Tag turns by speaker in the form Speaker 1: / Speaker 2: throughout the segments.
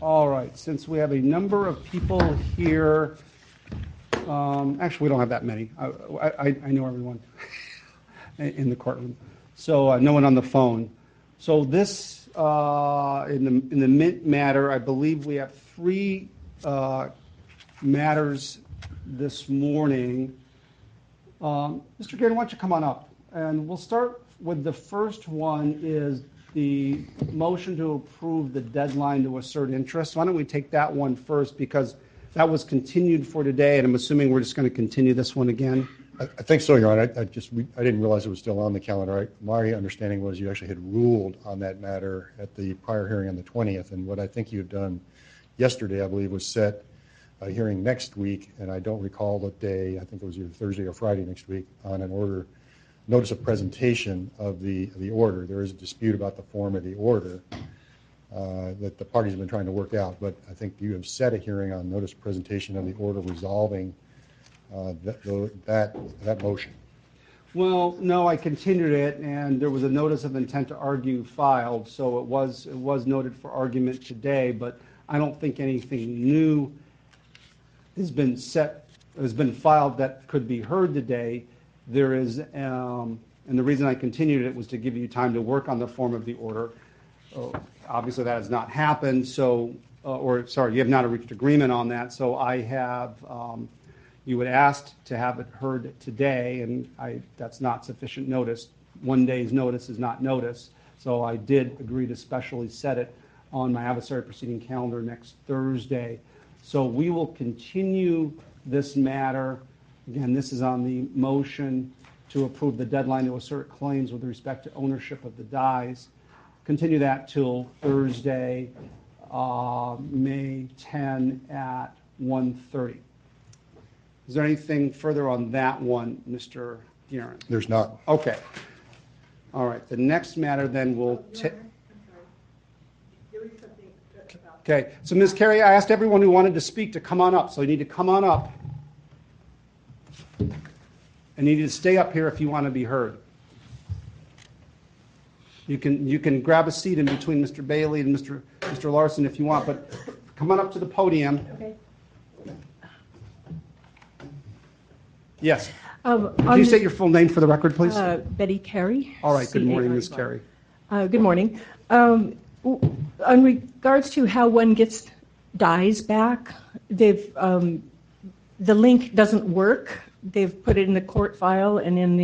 Speaker 1: All right, since we have a number of people here, actually we don't have that many. I know everyone in the courtroom, so no one on the phone. So this, in the Mint matter, I believe we have 3 matters this morning. Mr. Gordon, why don't you come on up? And we'll start with the first one is the motion to approve the deadline to assert interest. Why don't we take that one first, because that was continued for today, and I'm assuming we're just going to continue this one again.
Speaker 2: I think so, Your Honor. I didn't realize it was still on the calendar. My understanding was you actually had ruled on that matter at the prior hearing on the 20th, and what I think you had done yesterday, I believe, was set a hearing next week, and I don't recall the day. I think it was either Thursday or Friday next week on an order. Notice of presentation of the order. There is a dispute about the form of the order that the parties have been trying to work out, but I think you have set a hearing on notice of presentation of the order resolving that motion.
Speaker 1: Well, no, I continued it, and there was a notice of intent to argue filed, so it was noted for argument today, but I don't think anything new has been filed that could be heard today. There is, and the reason I continued it was to give you time to work on the form of the order. Obviously, that has not happened. So, you have not reached agreement on that. So I have, you had asked to have it heard today, and that's not sufficient notice. 1 day's notice is not notice. So I did agree to specially set it on my adversary proceeding calendar next Thursday. So we will continue this matter. Again, this is on the motion to approve the deadline to assert claims with respect to ownership of the dies. Continue that till Thursday, May 10 at 1:30. Is there anything further on that one, Mr. Guerin?
Speaker 2: There's not.
Speaker 1: Okay. All right. The next matter then will take. Okay. So, Ms. Carey, I asked everyone who wanted to speak to come on up. So you need to come on up. And you need to stay up here if you want to be heard. You can grab a seat in between Mr. Bailey and Mr. Larson if you want, but come on up to the podium.
Speaker 3: Okay.
Speaker 1: Yes. Can you state your full name for the record, please?
Speaker 3: Betty Carey.
Speaker 1: All right. Good morning, Ms. Carey.
Speaker 3: Good morning. On regards to how one gets dies back, the link doesn't work. They've put it in the court file and in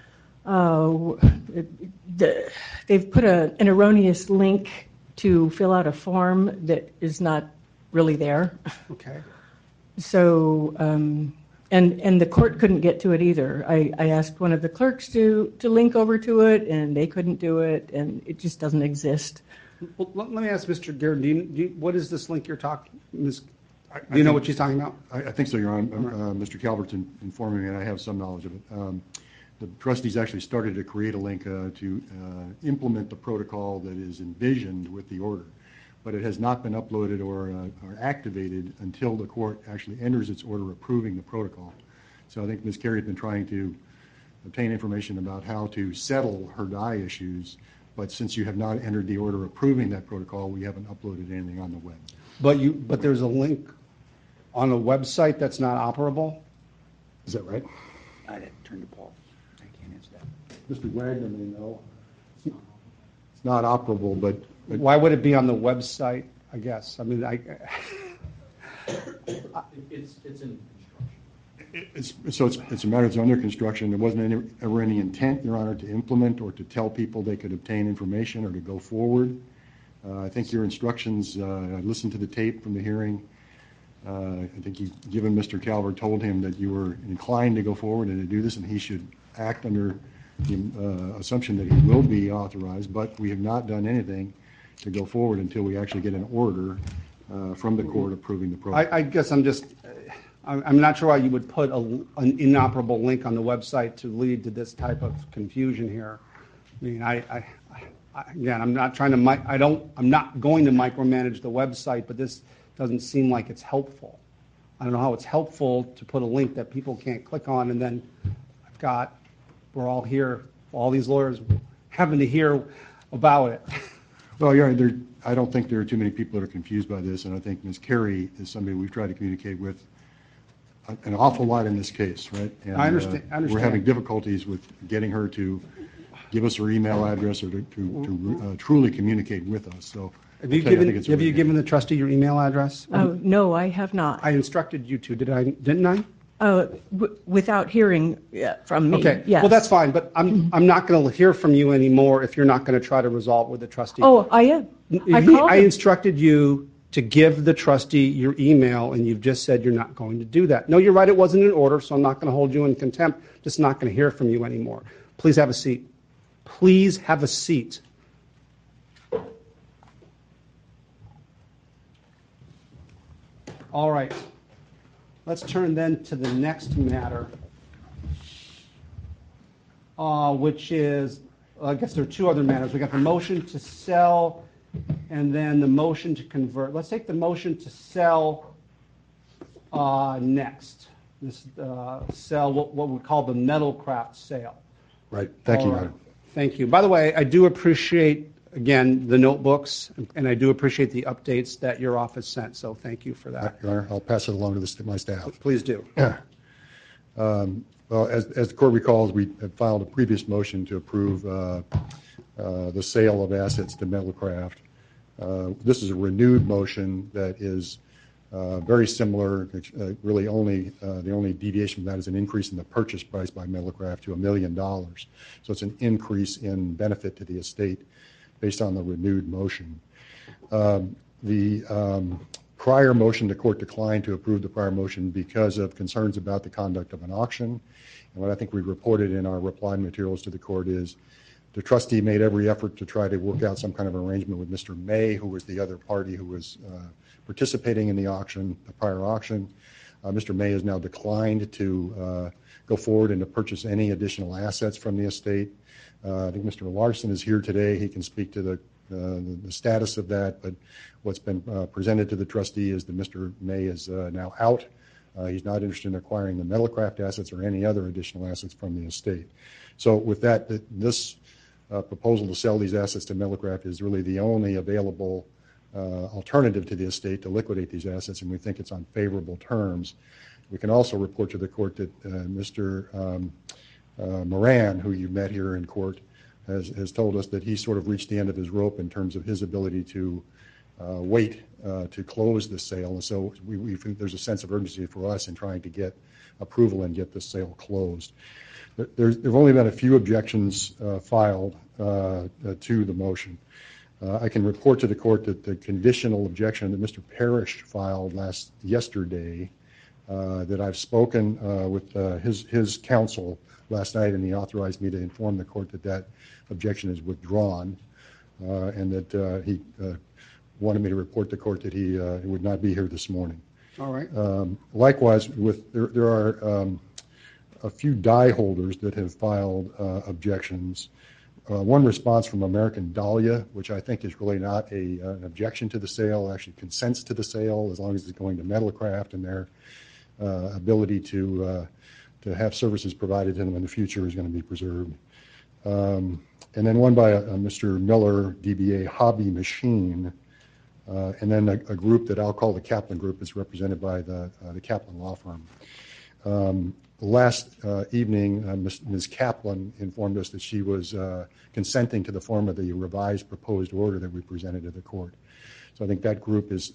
Speaker 3: they've put an erroneous link to fill out a form that is not really there.
Speaker 1: Okay.
Speaker 3: So, and the court couldn't get to it either. I asked one of the clerks to link over to it, and they couldn't do it, and it just doesn't exist.
Speaker 1: Well, let me ask Mr. Guerin, what is this link you're talking, Ms. Do you know what she's talking about?
Speaker 2: I think so, Your Honor. Mr. Calvert's informing me, and I have some knowledge of it. The trustees actually started to create a link to implement the protocol that is envisioned with the order, but it has not been uploaded or activated until the court actually enters its order approving the protocol. So I think Ms. Carey has been trying to obtain information about how to settle her die issues, but since you have not entered the order approving that protocol, we haven't uploaded anything on the web.
Speaker 1: But there's a link on a website that's not operable?
Speaker 2: Is that right?
Speaker 4: I didn't turn to Paul. I can't answer that.
Speaker 2: Mr. Wagner may know. It's not operable, but
Speaker 1: why would it be on the website, I guess? I mean,
Speaker 4: It's in construction.
Speaker 2: It's a matter that's under construction. There wasn't ever any intent, Your Honor, to implement or to tell people they could obtain information or to go forward. I think your instructions, I listened to the tape from the hearing. I think you've given Mr. Calvert, told him that you were inclined to go forward and to do this, and he should act under the assumption that he will be authorized, but we have not done anything to go forward until we actually get an order from the court approving the program.
Speaker 1: I guess I'm not sure why you would put an inoperable link on the website to lead to this type of confusion here. I mean, again, I'm not going to micromanage the website, but this doesn't seem like it's helpful. I don't know how it's helpful to put a link that people can't click on, and then we're all here, all these lawyers having to hear about it.
Speaker 2: Well, Your Honor, I don't think there are too many people that are confused by this, and I think Ms. Carey is somebody we've tried to communicate with an awful lot in this case, right? And,
Speaker 1: I understand.
Speaker 2: We're having difficulties with getting her to give us her email address or to truly communicate with us. So,
Speaker 1: Have you given the trustee your email address?
Speaker 3: Oh, no, I have not.
Speaker 1: I instructed you to, didn't I?
Speaker 3: Without hearing from me,
Speaker 1: Okay,
Speaker 3: yes.
Speaker 1: well, that's fine, but I'm not going to hear from you anymore if you're not going to try to resolve with the trustee.
Speaker 3: Oh, I am. I called
Speaker 1: I
Speaker 3: him.
Speaker 1: instructed you to give the trustee your email, and you've just said you're not going to do that. No, you're right, it wasn't in order, so I'm not going to hold you in contempt, just not going to hear from you anymore. Please have a seat. Please have a seat. All right. Let's turn then to the next matter, which is, I guess there are two other matters. We got the motion to sell and then the motion to convert. Let's take the motion to sell next. This sell what we call the Metalcraft sale.
Speaker 2: Right. Thank you,
Speaker 1: All
Speaker 2: Your
Speaker 1: right.
Speaker 2: Honor.
Speaker 1: Thank you. By the way, I do appreciate, again, the notebooks, and I do appreciate the updates that your office sent, so thank you for that.
Speaker 2: Your Honor, I'll pass it along to my staff.
Speaker 1: Please do.
Speaker 2: Well, as the court recalls, we have filed a previous motion to approve the sale of assets to Metalcraft. This is a renewed motion that is very similar. Really, the only deviation from that is an increase in the purchase price by Metalcraft to $1 million. So it's an increase in benefit to the estate based on the renewed motion. The prior motion, the court declined to approve the prior motion because of concerns about the conduct of an auction. And what I think we reported in our reply materials to the court is the trustee made every effort to try to work out some kind of arrangement with Mr. May, who was the other party who was participating in the auction, the prior auction. Mr. May has now declined to go forward and to purchase any additional assets from the estate. I think Mr. Larson is here today. He can speak to the status of that, but what's been presented to the trustee is that Mr. May is now out. He's not interested in acquiring the Metalcraft assets or any other additional assets from the estate. So with that, this proposal to sell these assets to Metalcraft is really the only available alternative to the estate to liquidate these assets, and we think it's on favorable terms. We can also report to the court that Mr. Moran, who you met here in court, has told us that he's sort of reached the end of his rope in terms of his ability to wait to close the sale. And so we think there's a sense of urgency for us in trying to get approval and get the sale closed. There have only been a few objections filed to the motion. I can report to the court that the conditional objection that Mr. Parrish filed yesterday, that I've spoken with his counsel last night, and he authorized me to inform the court that that objection is withdrawn, and that he wanted me to report to court that he would not be here this morning.
Speaker 1: All right.
Speaker 2: Likewise, there are a few die holders that have filed objections. One response from American Dahlia, which I think is really not an objection to the sale, actually consents to the sale as long as it's going to Metalcraft, and their ability to have services provided to them in the future is going to be preserved. And then one by Mr. Miller, DBA Hobby Machine, and then a group that I'll call the Kaplan Group is represented by the Kaplan Law Firm. Last evening, Ms. Kaplan informed us that she was consenting to the form of the revised proposed order that we presented to the court. So I think that group is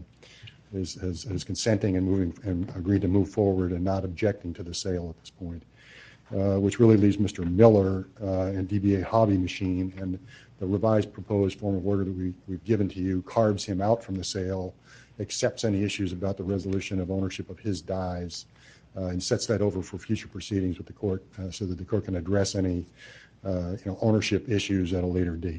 Speaker 2: consenting and moving and agreed to move forward and not objecting to the sale at this point, which really leaves Mr. Miller and DBA Hobby Machine, and the revised proposed form of order that we've given to you carves him out from the sale, accepts any issues about the resolution of ownership of his dies, and sets that over for future proceedings with the court so that the court can address any ownership issues at a later date.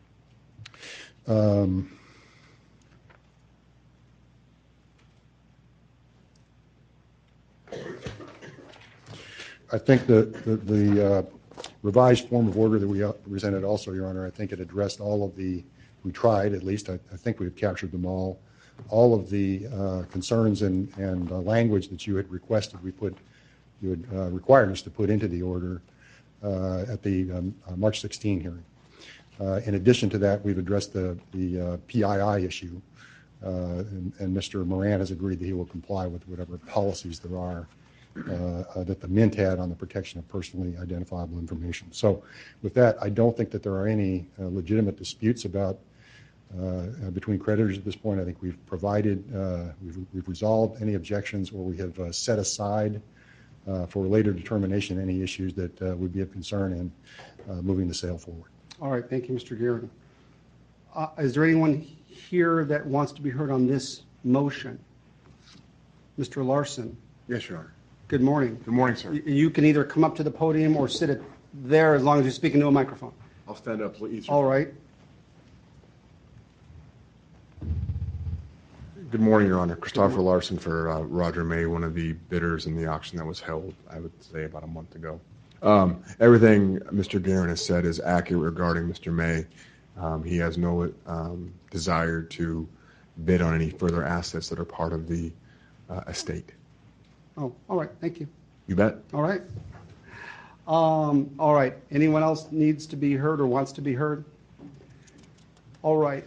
Speaker 2: I think the revised form of order that we presented also, Your Honor, I think it addressed all of we tried at least, I think we've captured them all of the concerns and language that you had requested you had required us to put into the order at the March 16 hearing. In addition to that, we've addressed the PII issue, and Mr. Moran has agreed that he will comply with whatever policies there are that the Mint had on the protection of personally identifiable information. So with that, I don't think that there are any legitimate disputes about between creditors at this point. I think we've provided, we've resolved any objections, or we have set aside for later determination any issues that would be of concern in moving the sale forward.
Speaker 1: All right, thank you, Mr. Guerin. Is there anyone here that wants to be heard on this motion? Mr. Larson.
Speaker 4: Yes, Your Honor.
Speaker 1: Good morning.
Speaker 4: Good morning, sir.
Speaker 1: You can either come up to the podium or sit there as long as you're speaking to a microphone.
Speaker 4: I'll stand up, please.
Speaker 1: All right.
Speaker 5: Good morning, Your Honor. Christopher Larson for Roger May, one of the bidders in the auction that was held, I would say, about a month ago. Everything Mr. Guerin has said is accurate regarding Mr. May. He has no desire to bid on any further assets that are part of the estate.
Speaker 1: Oh, all right. Thank you.
Speaker 5: You bet.
Speaker 1: All right. All right. Anyone else needs to be heard or wants to be heard? All right.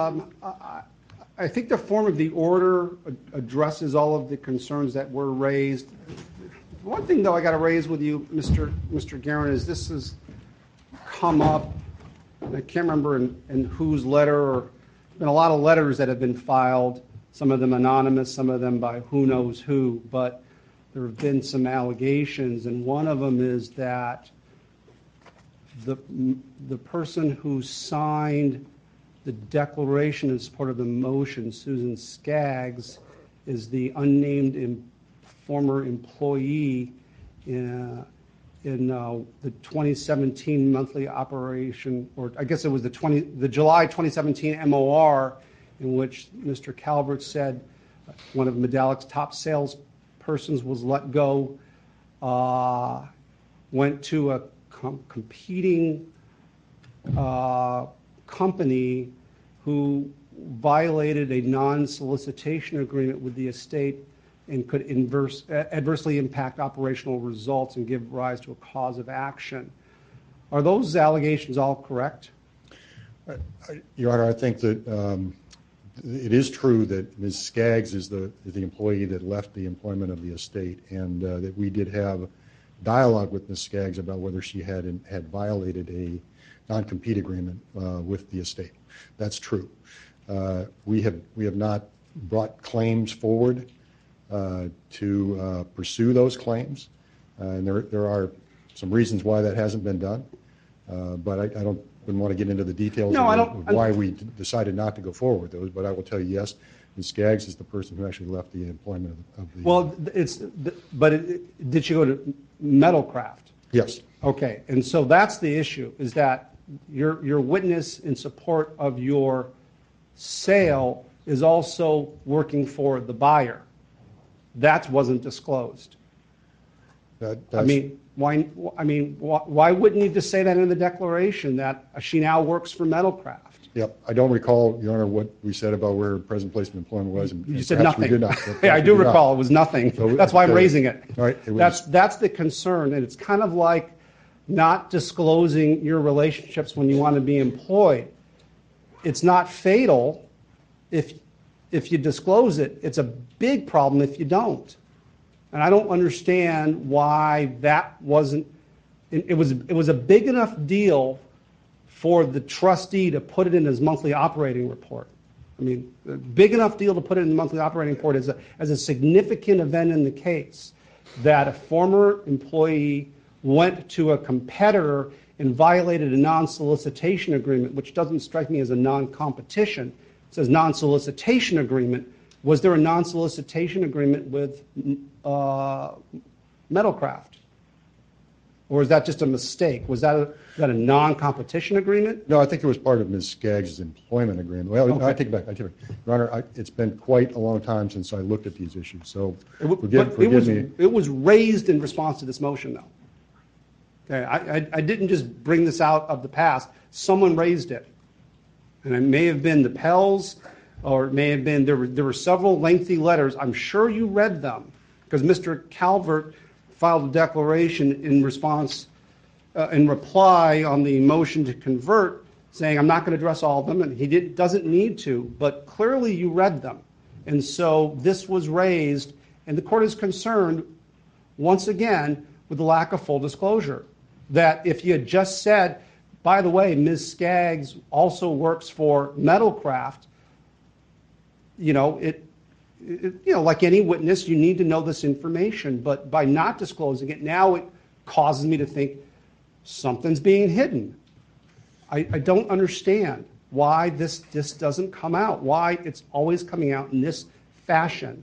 Speaker 1: I think the form of the order addresses all of the concerns that were raised. One thing, though, I got to raise with you, Mr. Guerin, is this has come up. I can't remember in whose letter, or been a lot of letters that have been filed, some of them anonymous, some of them by who knows who, but there have been some allegations, and one of them is that the person who signed the declaration in support of the motion, Susan Skaggs, is the unnamed former employee in the 2017 monthly operation, or I guess it was the July 2017 MOR, in which Mr. Calvert said one of Medalic's top salespersons was let go, went to a competing company who violated a non-solicitation agreement with the estate and could adversely impact operational results and give rise to a cause of action. Are those allegations all correct?
Speaker 2: Your Honor, I think that it is true that Ms. Skaggs is the employee that left the employment of the estate, and that we did have dialogue with Ms. Skaggs about whether she had violated a non-compete agreement with the estate. That's true. We have not brought claims forward to pursue those claims, and there are some reasons why that hasn't been done, but I wouldn't want to get into the details of why we decided not to go forward with those, but I will tell you, yes, Ms. Skaggs is the person who actually left the employment of the...
Speaker 1: Well, did she go to Metalcraft?
Speaker 2: Yes.
Speaker 1: Okay, and so that's the issue, is that your witness in support of your sale is also working for the buyer. That wasn't disclosed. Why wouldn't you just say that in the declaration, that she now works for Metalcraft?
Speaker 2: Yep. I don't recall, Your Honor, what we said about where present placement employment was.
Speaker 1: You said nothing.
Speaker 2: We did not.
Speaker 1: Yeah, I do recall. It was nothing. So that's why I'm raising it.
Speaker 2: Right.
Speaker 1: That's the concern, and it's kind of like not disclosing your relationships when you want to be employed. It's not fatal if you disclose it. It's a big problem if you don't. And I don't understand why that wasn't. It was a big enough deal for the trustee to put it in his monthly operating report. I mean, a big enough deal to put it in the monthly operating report as a significant event in the case, that a former employee went to a competitor and violated a non-solicitation agreement, which doesn't strike me as a non-competition. It says non-solicitation agreement. Was there a non-solicitation agreement with Metalcraft? Or is that just a mistake? Was that a non-competition agreement?
Speaker 2: No, I think it was part of Ms. Skaggs' employment agreement. Well, okay. I take it back. Your Honor, it's been quite a long time since I looked at these issues, so forgive me.
Speaker 1: It was raised in response to this motion, though. Okay, I didn't just bring this out of the past. Someone raised it. And it may have been the Pells, or it may have been, there were several lengthy letters. I'm sure you read them, because Mr. Calvert filed a declaration in response, in reply on the motion to convert, saying, I'm not going to address all of them, and he doesn't need to, but clearly you read them. And so this was raised, and the court is concerned, once again, with the lack of full disclosure. That if you had just said, by the way, Ms. Skaggs also works for Metalcraft, like any witness, you need to know this information. But by not disclosing it, now it causes me to think something's being hidden. I don't understand why this doesn't come out, why it's always coming out in this fashion.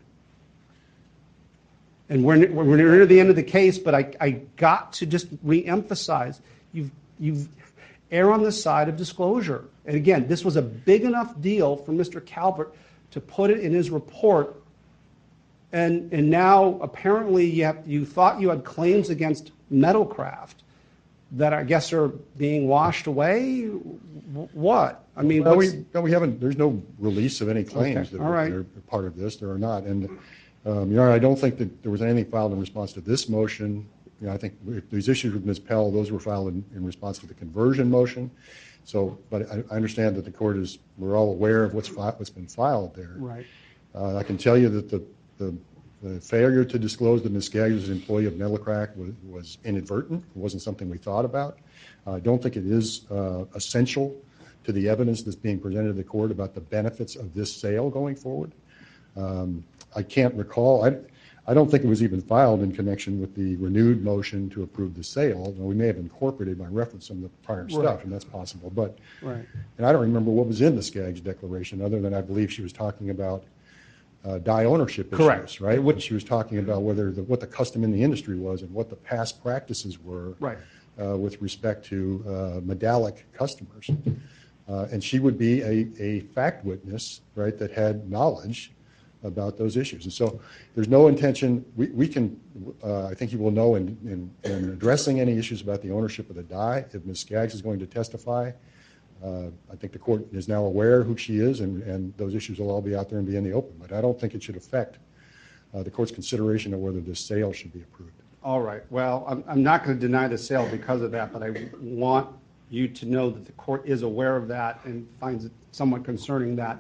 Speaker 1: And we're near the end of the case, but I got to just re-emphasize, you've err on the side of disclosure. And again, this was a big enough deal for Mr. Calvert to put it in his report, and now apparently you thought you had claims against Metalcraft that I guess are being washed away. What? I mean,
Speaker 2: we haven't. There's no release of any claims
Speaker 1: Okay.
Speaker 2: that
Speaker 1: All right.
Speaker 2: are part of this. There are not, and Your Honor, I don't think that there was anything filed in response to this motion. I think if there's issues with Ms. Pell, those were filed in response to the conversion motion. So, but I understand that the court we're all aware of what's been filed there.
Speaker 1: right.
Speaker 2: I can tell you that the failure to disclose that Ms. Skaggs was an employee of Metalcraft was inadvertent. It wasn't something we thought about. I don't think it is essential to the evidence that's being presented to the court about the benefits of this sale going forward. I can't recall. I don't think it was even filed in connection with the renewed motion to approve the sale. We may have incorporated by reference some of the prior stuff, and that's possible. But
Speaker 1: Right.
Speaker 2: and I don't remember what was in the Skaggs declaration, other than I believe she was talking about die ownership issues,
Speaker 1: Correct.
Speaker 2: right? What she was talking about what the custom in the industry was and what the past practices were
Speaker 1: Right.
Speaker 2: with respect to medallic customers. And she would be a fact witness, right, that had knowledge about those issues. And so there's no intention, we can, I think you will know in addressing any issues about the ownership of the die, if Ms. Skaggs is going to testify, I think the court is now aware who she is, and those issues will all be out there and be in the open. But I don't think it should affect the court's consideration of whether this sale should be approved.
Speaker 1: All right. Well, I'm not going to deny the sale because of that, but I want you to know that the court is aware of that and finds it somewhat concerning that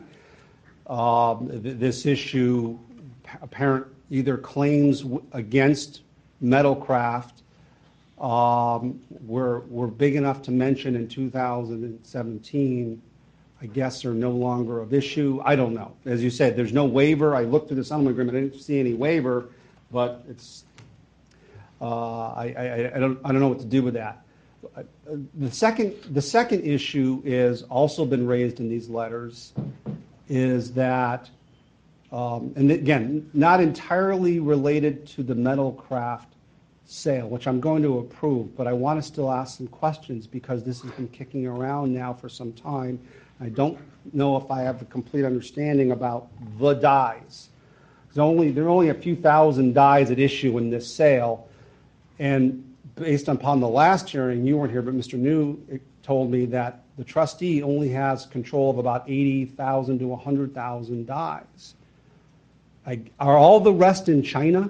Speaker 1: this issue, apparent either claims against Metalcraft were big enough to mention in 2017, I guess are no longer of issue. I don't know. As you said, there's no waiver. I looked through the settlement agreement. I didn't see any waiver, but it's I don't know what to do with that. The second issue is also been raised in these letters is that, and again, not entirely related to the Metalcraft sale, which I'm going to approve, but I want to still ask some questions because this has been kicking around now for some time. I don't know if I have a complete understanding about the dies. There are only a few thousand dies at issue in this sale, and based upon the last hearing, you weren't here, but Mr. New told me that the trustee only has control of about 80,000 to 100,000 dies. Are all the rest in China?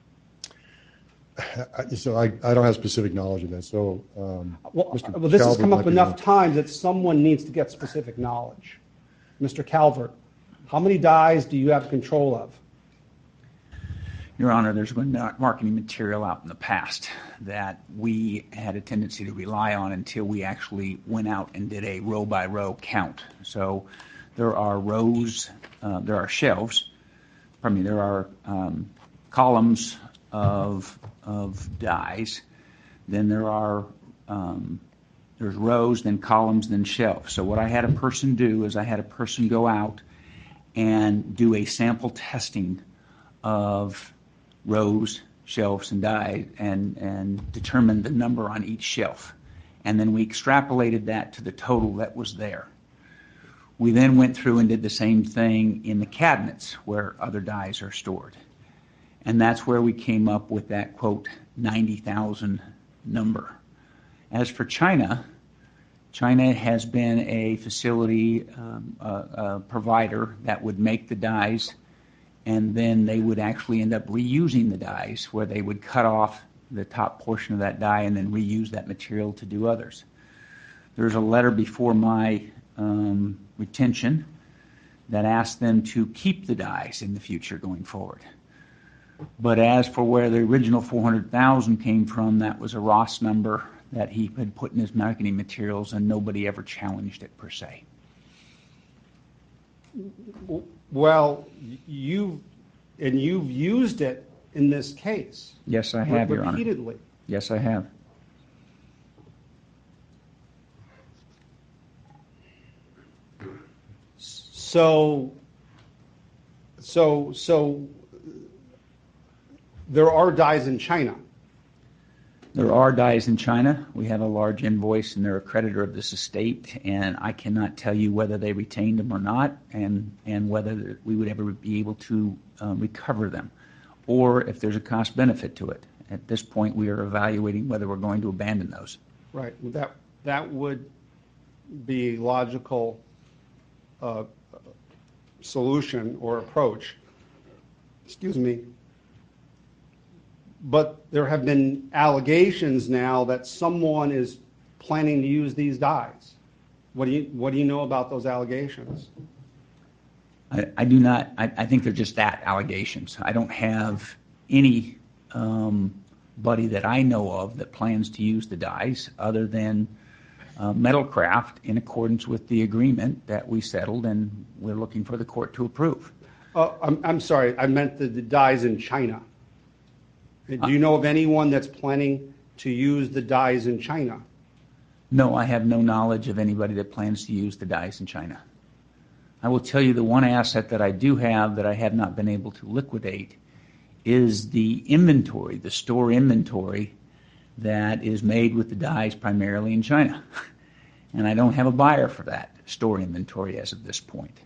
Speaker 2: So I don't have specific knowledge of that. So
Speaker 1: Well,
Speaker 2: Mr.
Speaker 1: this has
Speaker 2: Calvert
Speaker 1: come
Speaker 2: might
Speaker 1: up
Speaker 2: be
Speaker 1: enough
Speaker 2: able-
Speaker 1: times that someone needs to get specific knowledge. Mr. Calvert, how many dies do you have control of?
Speaker 4: Your Honor, there's been marketing material out in the past that we had a tendency to rely on until we actually went out and did a row-by-row count. So there are rows, there are shelves, there are columns of dies. Then there are there's rows, then columns, then shelves. So what I had a person do is I had a person go out and do a sample testing of rows, shelves, and dies, and determine the number on each shelf. And then we extrapolated that to the total that was there. We then went through and did the same thing in the cabinets where other dies are stored. And that's where we came up with that, quote, 90,000 number. As for China, China has been a facility provider that would make the dies, and then they would actually end up reusing the dies, where they would cut off the top portion of that die and then reuse that material to do others. There's a letter before my retention that asked them to keep the dies in the future going forward. But as for where the original $400,000 came from, that was a Ross number that he had put in his marketing materials, and nobody ever challenged it per se.
Speaker 1: Well, you've used it in this case.
Speaker 4: Yes, I have, Your Honor.
Speaker 1: Repeatedly.
Speaker 4: Yes, I have.
Speaker 1: So there are dies in China.
Speaker 4: There are dies in China. We have a large invoice, and they're a creditor of this estate, and I cannot tell you whether they retained them or not, and whether we would ever be able to recover them, or if there's a cost benefit to it. At this point, we are evaluating whether we're going to abandon those.
Speaker 1: Right. That would be a logical solution or approach. Excuse me. But there have been allegations now that someone is planning to use these dies. What do you know about those allegations?
Speaker 4: I do not. I think they're just that, allegations. I don't have any buddy that I know of that plans to use the dies other than Metalcraft in accordance with the agreement that we settled, and we're looking for the court to approve.
Speaker 1: I'm sorry. I meant the dies in China. Do you know of anyone that's planning to use the dies in China?
Speaker 4: No, I have no knowledge of anybody that plans to use the dies in China. I will tell you the one asset that I do have that I have not been able to liquidate is the inventory, the store inventory that is made with the dies primarily in China. And I don't have a buyer for that store inventory as of this point.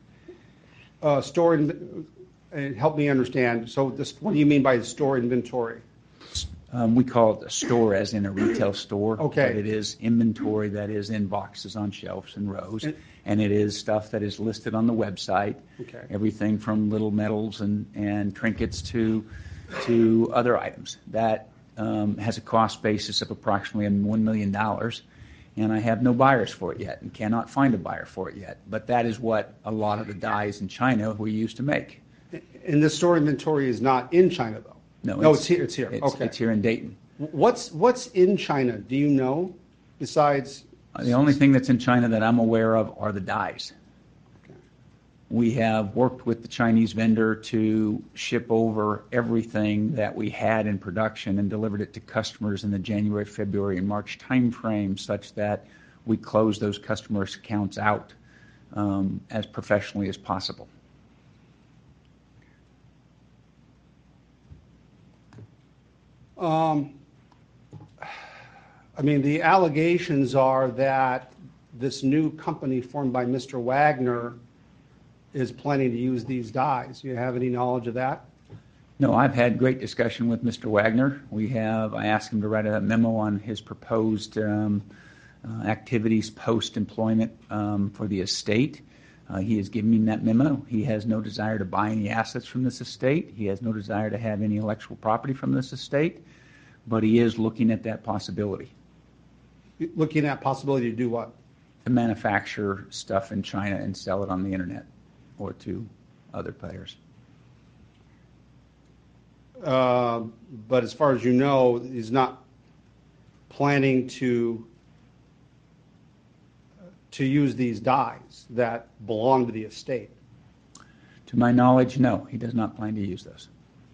Speaker 1: Help me understand. So what do you mean by the store inventory?
Speaker 4: We call it a store as in a retail store.
Speaker 1: Okay.
Speaker 4: But it is inventory that is in boxes on shelves and rows. And it is stuff that is listed on the website.
Speaker 1: Okay. Everything
Speaker 4: Everything from little medals and trinkets to other items. That has a cost basis of approximately $1 million. And I have no buyers for it yet and cannot find a buyer for it yet. But that is what a lot of the dies in China we used to make.
Speaker 1: And the store inventory is not in China, though? No, it's here. It's here. Okay.
Speaker 4: It's here in Dayton.
Speaker 1: What's in China? Do you know, besides?
Speaker 4: The only thing that's in China that I'm aware of are the dies.
Speaker 1: Okay.
Speaker 4: We have worked with the Chinese vendor to ship over everything that we had in production and delivered it to customers in the January, February, and March timeframe, such that we close those customers' accounts out as professionally as possible.
Speaker 1: I mean, the allegations are that this new company formed by Mr. Wagner is planning to use these dies. Do you have any knowledge of that?
Speaker 4: No, I've had great discussion with Mr. Wagner. I asked him to write a memo on his proposed activities post-employment for the estate. He has given me that memo. He has no desire to buy any assets from this estate. He has no desire to have any intellectual property from this estate, but he is looking at that possibility.
Speaker 1: Looking at possibility to do what?
Speaker 4: To manufacture stuff in China and sell it on the internet or to other players.
Speaker 1: But as far as you know, he's not planning to use these dies that belong to the estate.
Speaker 4: To my knowledge, no, he does not plan to use those.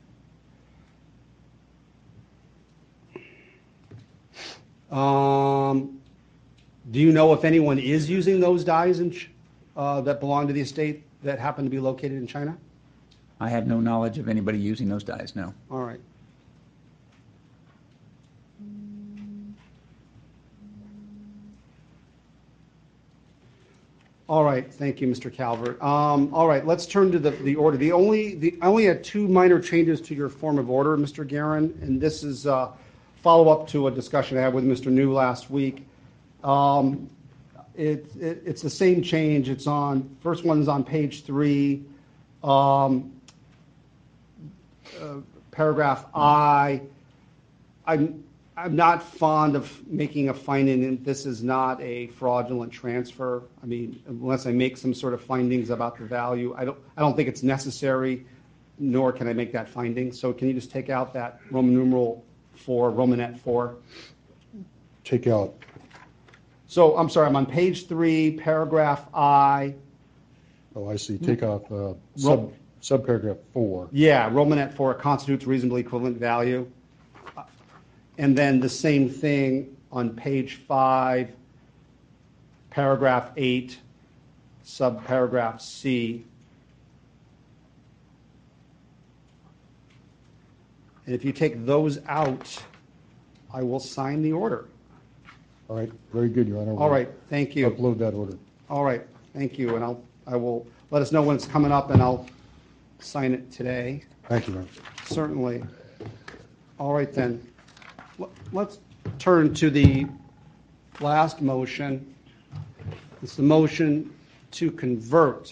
Speaker 1: Do you know if anyone is using those dies that belong to the estate that happen to be located in China?
Speaker 4: I have no knowledge of anybody using those dies, no.
Speaker 1: All right. All right, thank you, Mr. Calvert. All right, let's turn to the order. I only had two minor changes to your form of order, Mr. Guerin, and this is follow-up to a discussion I had with Mr. New last week. It's the same change. First one's on page 3, paragraph I. I'm not fond of making a finding that this is not a fraudulent transfer. I mean, unless I make some sort of findings about the value, I don't think it's necessary, nor can I make that finding. So can you just take out that Roman numeral 4, Romanet 4?
Speaker 2: Take out.
Speaker 1: So I'm sorry, I'm on page 3, paragraph I.
Speaker 2: Oh, I see. Take off subparagraph 4.
Speaker 1: Yeah, Romanet 4 constitutes reasonably equivalent value. And then the same thing on page 5, paragraph 8, subparagraph C. And if you take those out, I will sign the order.
Speaker 2: All right. Very good, Your Honor.
Speaker 1: All right, thank you.
Speaker 2: Upload that order.
Speaker 1: All right, thank you, and I will let us know when it's coming up, and I'll sign it today.
Speaker 2: Thank you, Your Honor.
Speaker 1: Certainly. All right, then. Let's turn to the last motion. It's the motion to convert.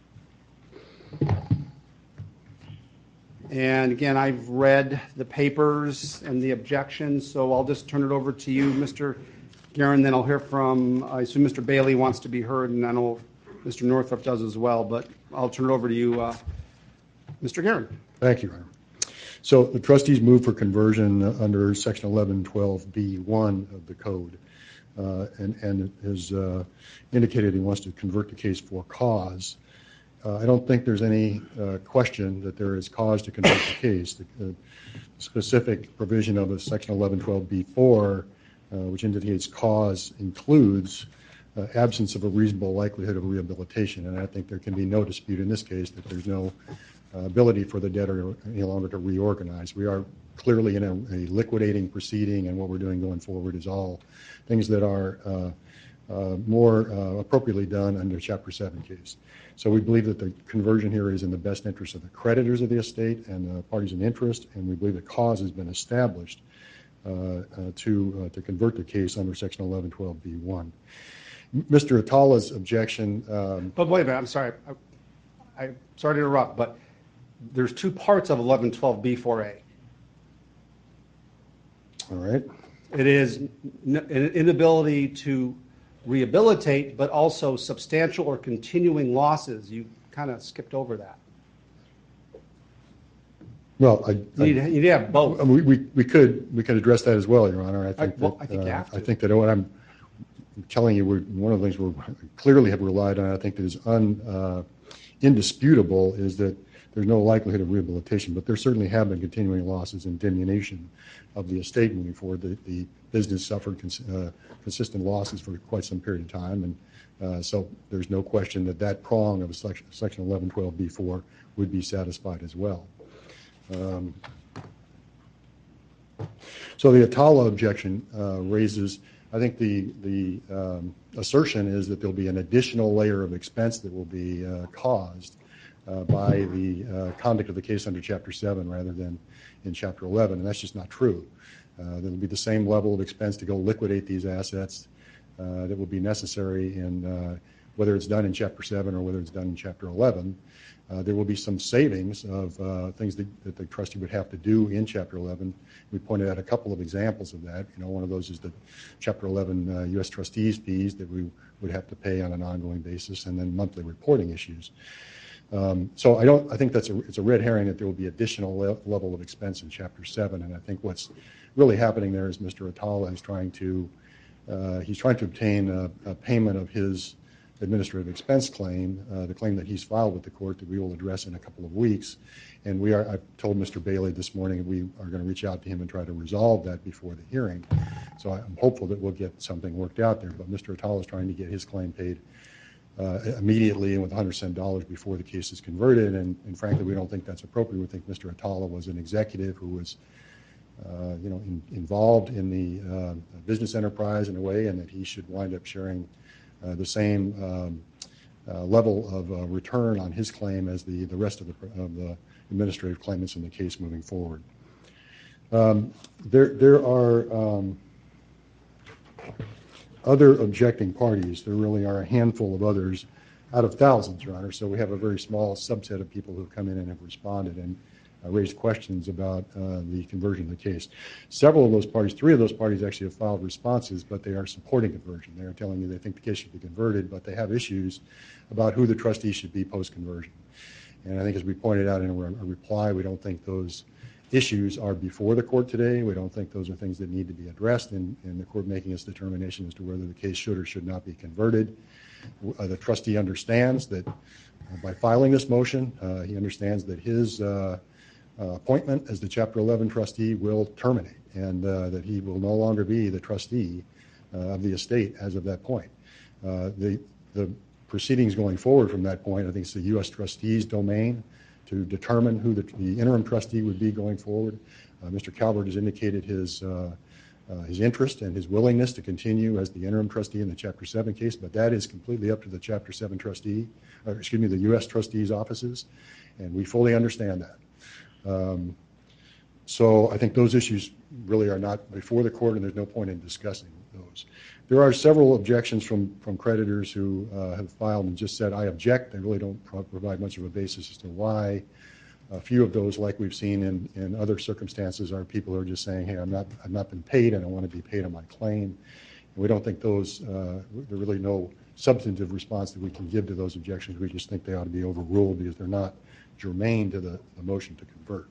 Speaker 1: And again, I've read the papers and the objections, so I'll just turn it over to you, Mr. Guerin. Then I'll hear from, I assume Mr. Bailey wants to be heard, and I know Mr. Northrup does as well, but I'll turn it over to you, Mr. Guerin.
Speaker 2: Thank you, Your Honor. So the trustees move for conversion under Section 1112B1 of the code, and has indicated he wants to convert the case for cause. I don't think there's any question that there is cause to convert the case. The specific provision of Section 1112B4, which indicates cause, includes absence of a reasonable likelihood of rehabilitation, and I think there can be no dispute in this case that there's no ability for the debtor any longer to reorganize. We are clearly in a liquidating proceeding, and what we're doing going forward is all things that are more appropriately done under Chapter 7 case. So we believe that the conversion here is in the best interest of the creditors of the estate and the parties in interest, and we believe the cause has been established to convert the case under Section 1112B1. Mr. Atala's objection.
Speaker 1: But wait a minute, I'm sorry. I'm sorry to interrupt, but there's two parts of 1112B4A.
Speaker 2: All right.
Speaker 1: It is an inability to rehabilitate, but also substantial or continuing losses. You kind of skipped over that.
Speaker 2: Well,
Speaker 1: you have both.
Speaker 2: We could address that as well, Your Honor. I think
Speaker 1: you have to.
Speaker 2: I think that what I'm telling you, one of the things we clearly have relied on, I think that is indisputable, is that there's no likelihood of rehabilitation, but there certainly have been continuing losses and diminution of the estate moving forward. The business suffered consistent losses for quite some period of time, and so there's no question that prong of Section 1112B4 would be satisfied as well. So the Atala objection raises, I think the assertion is that there'll be an additional layer of expense that will be caused by the conduct of the case under Chapter 7 rather than in Chapter 11, and that's just not true. There will be the same level of expense to go liquidate these assets that will be necessary in whether it's done in Chapter 7 or whether it's done in Chapter 11. There will be some savings of things that the trustee would have to do in Chapter 11. We pointed out a couple of examples of that. one of those is the Chapter 11 U.S. trustees fees that we would have to pay on an ongoing basis, and then monthly reporting issues. So I think it's a red herring that there will be additional level of expense in Chapter 7, and I think what's really happening there is Mr. Atala is trying to obtain a payment of his administrative expense claim, the claim that he's filed with the court that we will address in a couple of weeks. And I told Mr. Bailey this morning that we are going to reach out to him and try to resolve that before the hearing. So I'm hopeful that we'll get something worked out there. But Mr. Atala is trying to get his claim paid immediately and with $100 before the case is converted. And frankly, we don't think that's appropriate. We think Mr. Atala was an executive who was involved in the business enterprise in a way, and that he should wind up sharing the same level of return on his claim as the rest of the administrative claimants in the case moving forward. There are other objecting parties. There really are a handful of others out of thousands, Your Honor. So we have a very small subset of people who have come in and have responded. And raised questions about the conversion of the case. Several of those parties, 3 of those parties actually have filed responses, but they are supporting conversion. They are telling you they think the case should be converted, but they have issues about who the trustee should be post-conversion. And I think as we pointed out in a reply, we don't think those issues are before the court today. We don't think those are things that need to be addressed in the court making its determination as to whether the case should or should not be converted. The trustee understands that by filing this motion, he understands that his appointment as the Chapter 11 trustee will terminate, and that he will no longer be the trustee of the estate as of that point. The proceedings going forward from that point, I think it's the U.S. trustee's domain to determine who the interim trustee would be going forward. Mr. Calvert has indicated his interest and his willingness to continue as the interim trustee in the Chapter 7 case, but that is completely up to the Chapter 7 trustee, the U.S. trustee's offices, and we fully understand that. So I think those issues really are not before the court, and there's no point in discussing those. There are several objections from creditors who have filed and just said, I object. They really don't provide much of a basis as to why. A few of those, like we've seen in other circumstances, are people who are just saying, hey, I've not been paid and I want to be paid on my claim. And we don't think those, there really no substantive response that we can give to those objections. We just think they ought to be overruled because they're not germane to the motion to convert.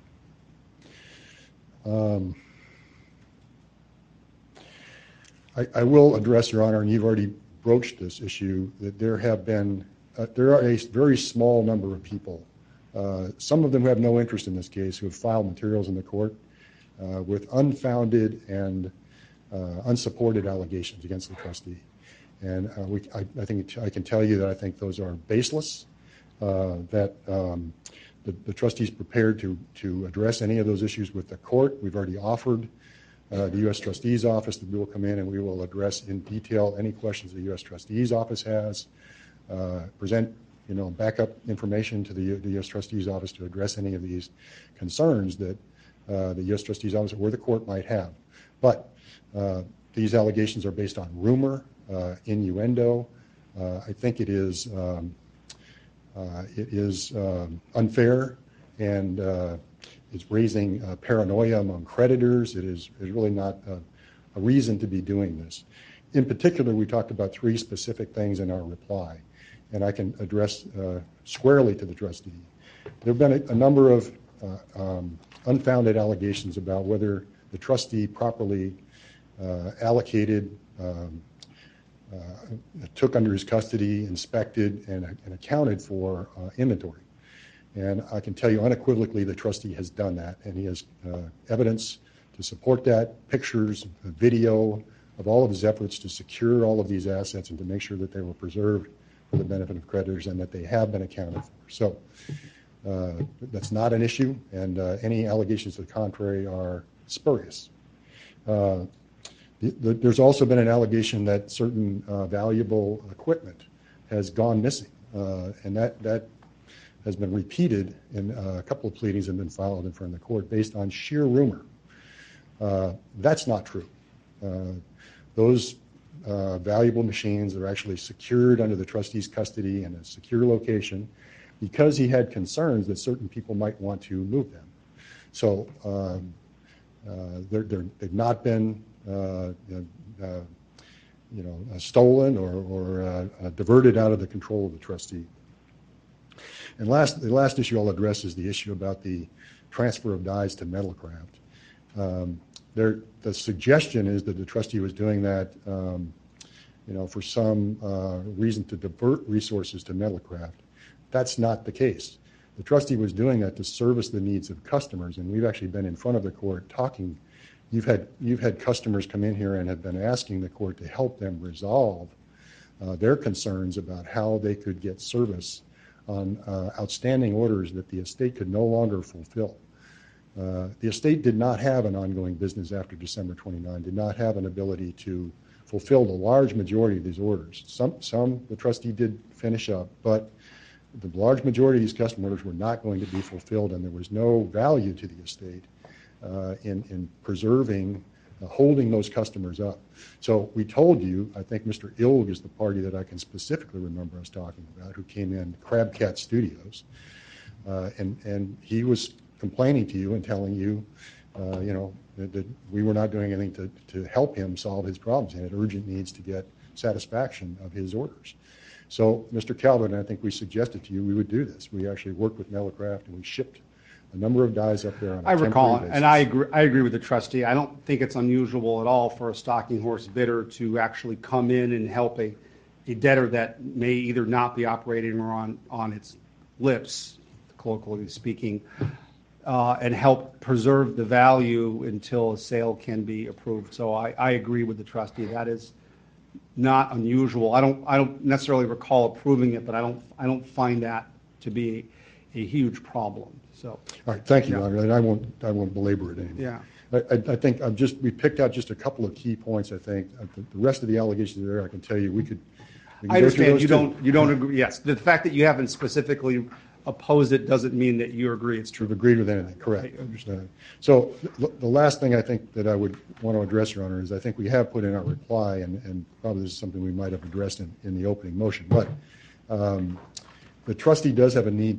Speaker 2: I will address, Your Honor, and you've already broached this issue, that there are a very small number of people, some of them who have no interest in this case, who have filed materials in the court with unfounded and unsupported allegations against the trustee. And I think I can tell you that I think those are baseless, that the trustee's prepared to address any of those issues with the court. We've already offered the U.S. Trustee's Office that we will come in and we will address in detail any questions the U.S. Trustee's Office has, present backup information to the U.S. Trustee's Office to address any of these concerns that the U.S. Trustee's Office or the court might have. But these allegations are based on rumor, innuendo. I think it is unfair, and it's raising paranoia among creditors. It is really not a reason to be doing this. In particular, we talked about 3 specific things in our reply, and I can address squarely to the trustee. There have been a number of unfounded allegations about whether the trustee properly allocated, took under his custody, inspected, and accounted for inventory. And I can tell you unequivocally the trustee has done that, and he has evidence to support that, pictures, video of all of his efforts to secure all of these assets and to make sure that they were preserved for the benefit of creditors and that they have been accounted for. So that's not an issue, and any allegations to the contrary are spurious. There's also been an allegation that certain valuable equipment has gone missing, and that has been repeated in a couple of pleadings that have been filed in front of the court based on sheer rumor. That's not true. Those valuable machines are actually secured under the trustee's custody in a secure location because he had concerns that certain people might want to move them. So they've not been stolen or diverted out of the control of the trustee. And the last issue I'll address is the issue about the transfer of dies to Metalcraft. The suggestion is that the trustee was doing that, for some reason to divert resources to Metalcraft. That's not the case. The trustee was doing that to service the needs of customers, and we've actually been in front of the court talking. You've had customers come in here and have been asking the court to help them resolve their concerns about how they could get service on outstanding orders that the estate could no longer fulfill. The estate did not have an ongoing business after December 29, did not have an ability to fulfill the large majority of these orders. Some the trustee did finish up, but the large majority of these customer orders were not going to be fulfilled, and there was no value to the estate in preserving, holding those customers up. So we told you, I think Mr. Ilg is the party that I can specifically remember us talking about, who came in, Crabcat Studios, and he was complaining to you and telling you, that we were not doing anything to help him solve his problems. He had urgent needs to get satisfaction of his orders. So, Mr. Calvin, I think we suggested to you we would do this. We actually worked with Mellicraft and we shipped a number of dies up there on a temporary basis.
Speaker 1: And I agree with the trustee. I don't think it's unusual at all for a stalking horse bidder to actually come in and help a debtor that may either not be operating or on its lips, colloquially speaking, and help preserve the value until a sale can be approved. So I agree with the trustee. That is not unusual. I don't necessarily recall approving it, but I don't find that to be a huge problem. So,
Speaker 2: all right, thank you, Your Honor, and I won't belabor it anymore.
Speaker 1: Yeah.
Speaker 2: I think we picked out just a couple of key points. I think the rest of the allegations there, I can tell you, we can
Speaker 1: I understand
Speaker 2: you
Speaker 1: don't agree. Yes, the fact that you haven't specifically opposed it doesn't mean that you agree it's true.
Speaker 2: We've agreed with anything, correct. I understand. So the last thing I think that I would want to address, Your Honor, is I think we have put in our reply, and probably this is something we might have addressed in the opening motion, but the trustee does have a need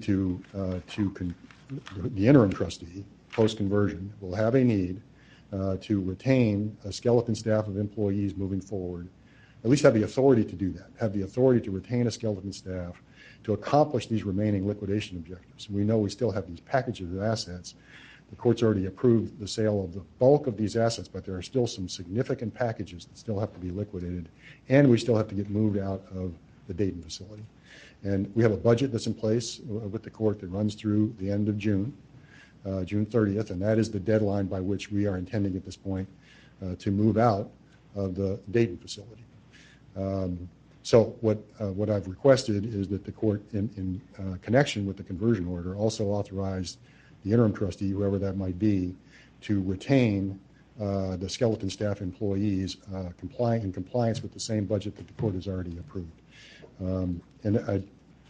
Speaker 2: the interim trustee, post-conversion, will have a need to retain a skeleton staff of employees moving forward, at least have the authority to do that, have the authority to retain a skeleton staff to accomplish these remaining liquidation objectives. We know we still have these packages of assets. The court's already approved the sale of the bulk of these assets, but there are still some significant packages that still have to be liquidated, and we still have to get moved out of the Dayton facility. And we have a budget that's in place with the court that runs through the end of June 30th, and that is the deadline by which we are intending at this point to move out of the Dayton facility. So what I've requested is that the court, in connection with the conversion order, also authorize the interim trustee, whoever that might be, to retain the skeleton staff employees in compliance with the same budget that the court has already approved. And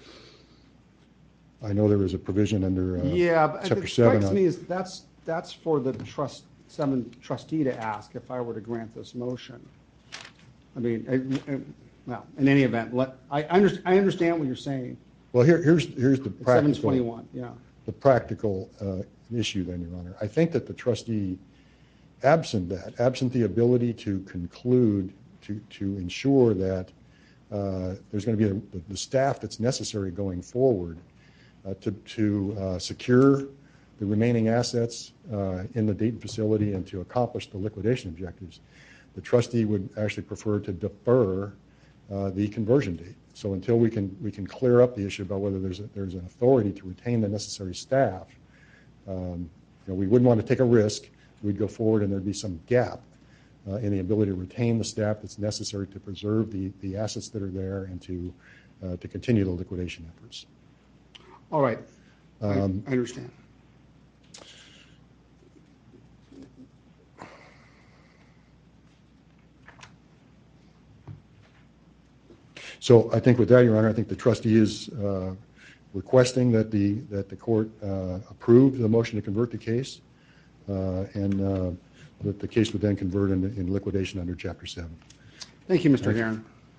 Speaker 2: I know there is a provision under Chapter 7.
Speaker 1: It strikes me as that's for the trustee to ask if I were to grant this motion. I mean, well, in any event, I understand what you're saying.
Speaker 2: Well, here's the practical.
Speaker 1: 721, yeah.
Speaker 2: The practical issue, then, Your Honor. I think that the trustee, absent the ability to conclude, to ensure that there's going to be the staff that's necessary going forward to secure the remaining assets in the Dayton facility and to accomplish the liquidation objectives, the trustee would actually prefer to defer the conversion date. So until we can clear up the issue about whether there's an authority to retain the necessary staff, we wouldn't want to take a risk. We'd go forward and there'd be some gap in the ability to retain the staff that's necessary to preserve the assets that are there and to continue the liquidation efforts.
Speaker 1: All right. I understand.
Speaker 2: So I think with that, Your Honor, I think the trustee is requesting that the court approve the motion to convert the case, and that the case would then convert in liquidation under Chapter 7.
Speaker 1: Thank you, Mr. Heron.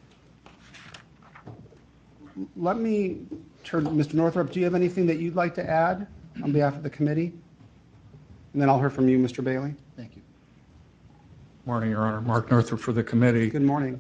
Speaker 1: Let me turn to Mr. Northrup. Do you have anything that you'd like to add on behalf of the committee? And then I'll hear from you, Mr. Bailey.
Speaker 6: Thank you. Morning, Your Honor. Mark Northrup for the committee.
Speaker 1: Good morning.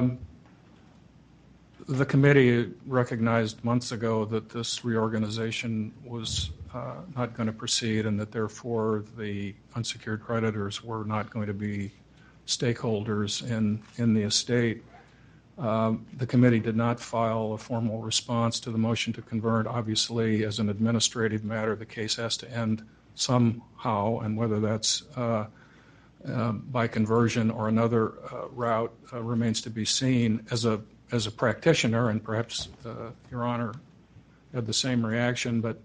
Speaker 6: The committee recognized months ago that this reorganization was not going to proceed and that therefore the unsecured creditors were not going to be stakeholders in the estate. The committee did not file a formal response to the motion to convert. Obviously, as an administrative matter, the case has to end somehow, and whether that's by conversion or another route remains to be seen. As a practitioner, and perhaps Your Honor had the same reaction, but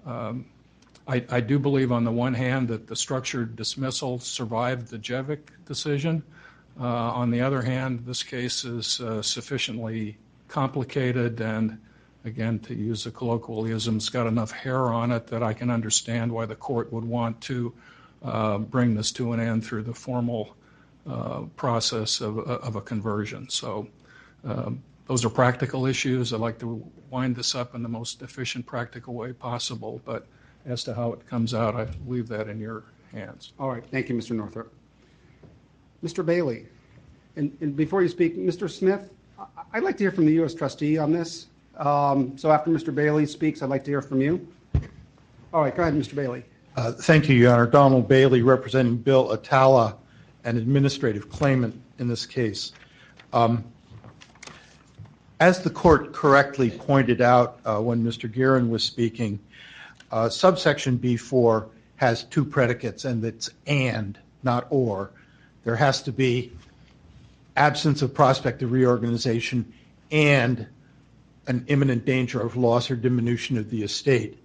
Speaker 6: I do believe on the one hand that the structured dismissal survived the Jevic decision. On the other hand, this case is sufficiently complicated and, again, to use a colloquialism, it's got enough hair on it that I can understand why the court would want to bring this to an end through the formal process of a conversion. So those are practical issues. I'd like to wind this up in the most efficient, practical way possible. But as to how it comes out, I leave that in your hands.
Speaker 1: All right, thank you, Mr. Northrup. Mr. Bailey, and before you speak, Mr. Smith, I'd like to hear from the U.S. trustee on this. So after Mr. Bailey speaks, I'd like to hear from you. All right, go ahead, Mr. Bailey.
Speaker 7: Thank you, Your Honor. Donald Bailey, representing Bill Atala, an administrative claimant in this case. As the court correctly pointed out when Mr. Guerin was speaking, subsection B4 has two predicates, and it's and, not or. There has to be absence of prospect of reorganization and an imminent danger of loss or diminution of the estate.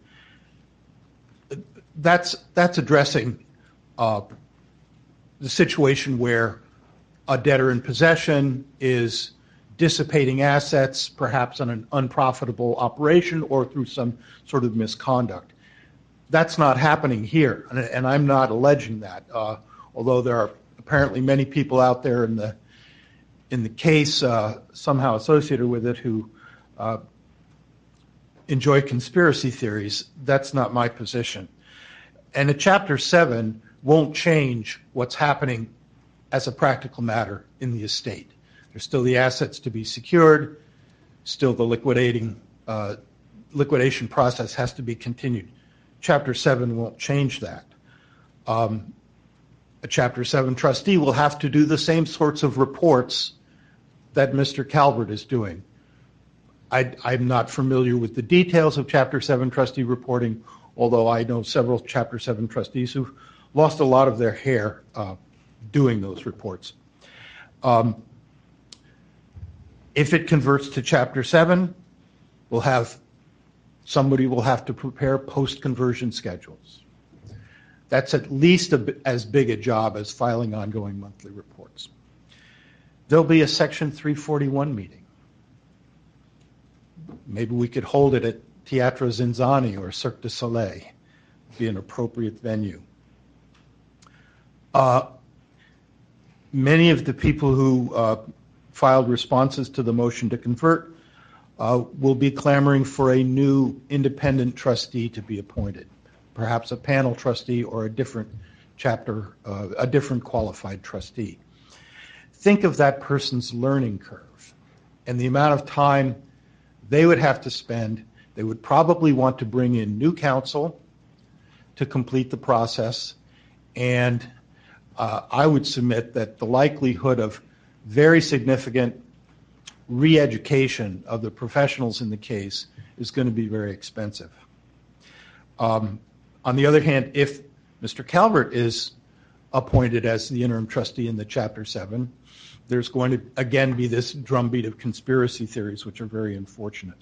Speaker 7: That's addressing the situation where a debtor in possession is dissipating assets, perhaps on an unprofitable operation or through some sort of misconduct. That's not happening here, and I'm not alleging that, although there are apparently many people out there in the case somehow associated with it who enjoy conspiracy theories. That's not my position. And a Chapter 7 won't change what's happening as a practical matter in the estate. There's still the assets to be secured, still the liquidation process has to be continued. Chapter 7 won't change that. A Chapter 7 trustee will have to do the same sorts of reports that Mr. Calvert is doing. I'm not familiar with the details of Chapter 7 trustee reporting, although I know several Chapter 7 trustees who've lost a lot of their hair doing those reports. If it converts to Chapter 7, somebody will have to prepare post-conversion schedules. That's at least as big a job as filing ongoing monthly reports. There'll be a Section 341 meeting. Maybe we could hold it at Teatro Zinzani or Cirque du Soleil. Be an appropriate venue. Many of the people who filed responses to the motion to convert will be clamoring for a new independent trustee to be appointed, perhaps a panel trustee or a different qualified trustee. Think of that person's learning curve and the amount of time they would have to spend. They would probably want to bring in new counsel to complete the process, and I would submit that the likelihood of very significant re-education of the professionals in the case is going to be very expensive. On the other hand, if Mr. Calvert is appointed as the interim trustee in the Chapter 7, there's going to again be this drumbeat of conspiracy theories, which are very unfortunate.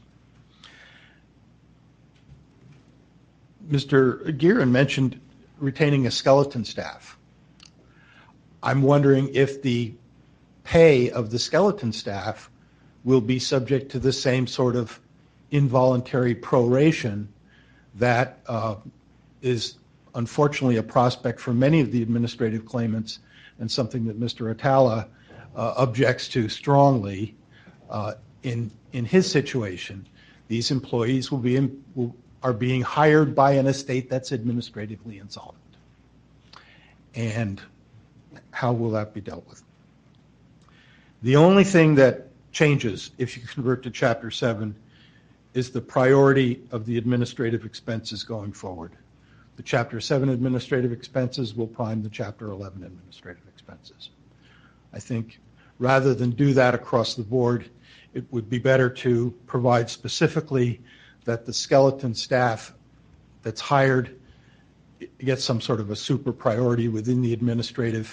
Speaker 7: Mr. Guerin mentioned retaining a skeleton staff. I'm wondering if the pay of the skeleton staff will be subject to the same sort of involuntary proration that is unfortunately a prospect for many of the administrative claimants and something that Mr. Atala objects to strongly in his situation. These employees are being hired by an estate that's administratively insolvent. And how will that be dealt with? The only thing that changes if you convert to Chapter 7 is the priority of the administrative expenses going forward. The Chapter 7 administrative expenses will prime the Chapter 11 administrative expenses. I think rather than do that across the board, it would be better to provide specifically that the skeleton staff that's hired gets some sort of a super priority within the administrative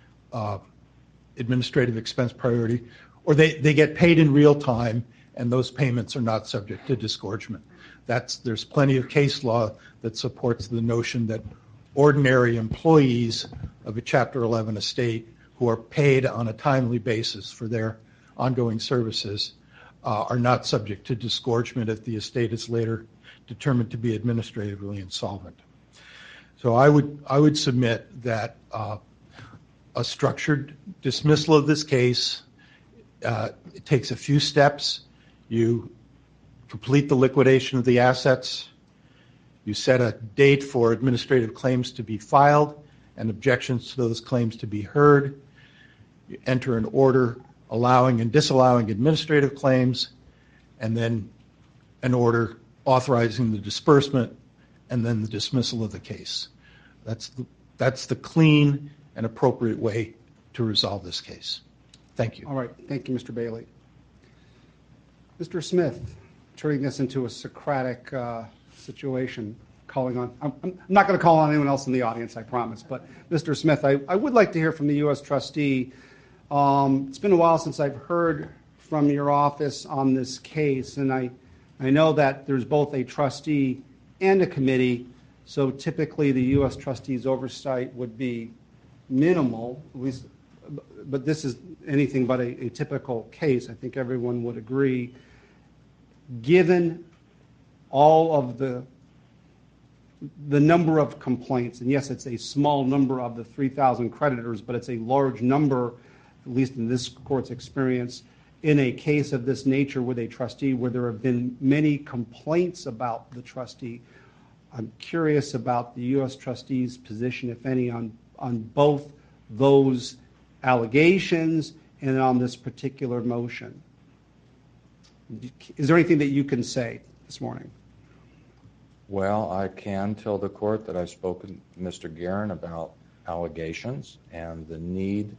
Speaker 7: expense priority, or they get paid in real time and those payments are not subject to disgorgement. There's plenty of case law that supports the notion that ordinary employees of a Chapter 11 estate who are paid on a timely basis for their ongoing services are not subject to disgorgement if the estate is later determined to be administratively insolvent. So I would submit that a structured dismissal of this case, it takes a few steps. You complete the liquidation of the assets. You set a date for administrative claims to be filed and objections to those claims to be heard. You enter an order allowing and disallowing administrative claims, and then an order authorizing the disbursement, and then the dismissal of the case. That's the clean and appropriate way to resolve this case. Thank you.
Speaker 1: All right. Thank you, Mr. Bailey. Mr. Smith, turning this into a Socratic situation, calling on, I'm not going to call on anyone else in the audience, I promise, but Mr. Smith, I would like to hear from the U.S. trustee. It's been a while since I've heard from your office on this case, and I know that there's both a trustee and a committee, so typically the U.S. trustee's oversight would be minimal, at least, but this is anything but a typical case. I think everyone would agree. Given all of the number of complaints, and yes, it's a small number of the 3,000 creditors, but it's a large number, at least in this court's experience, in a case of this nature with a trustee where there have been many complaints about the trustee. I'm curious about the U.S. trustee's position, if any, on both those allegations and on this particular motion. Is there anything that you can say this morning?
Speaker 8: Well, I can tell the court that I've spoken to Mr. Guerin about allegations and the need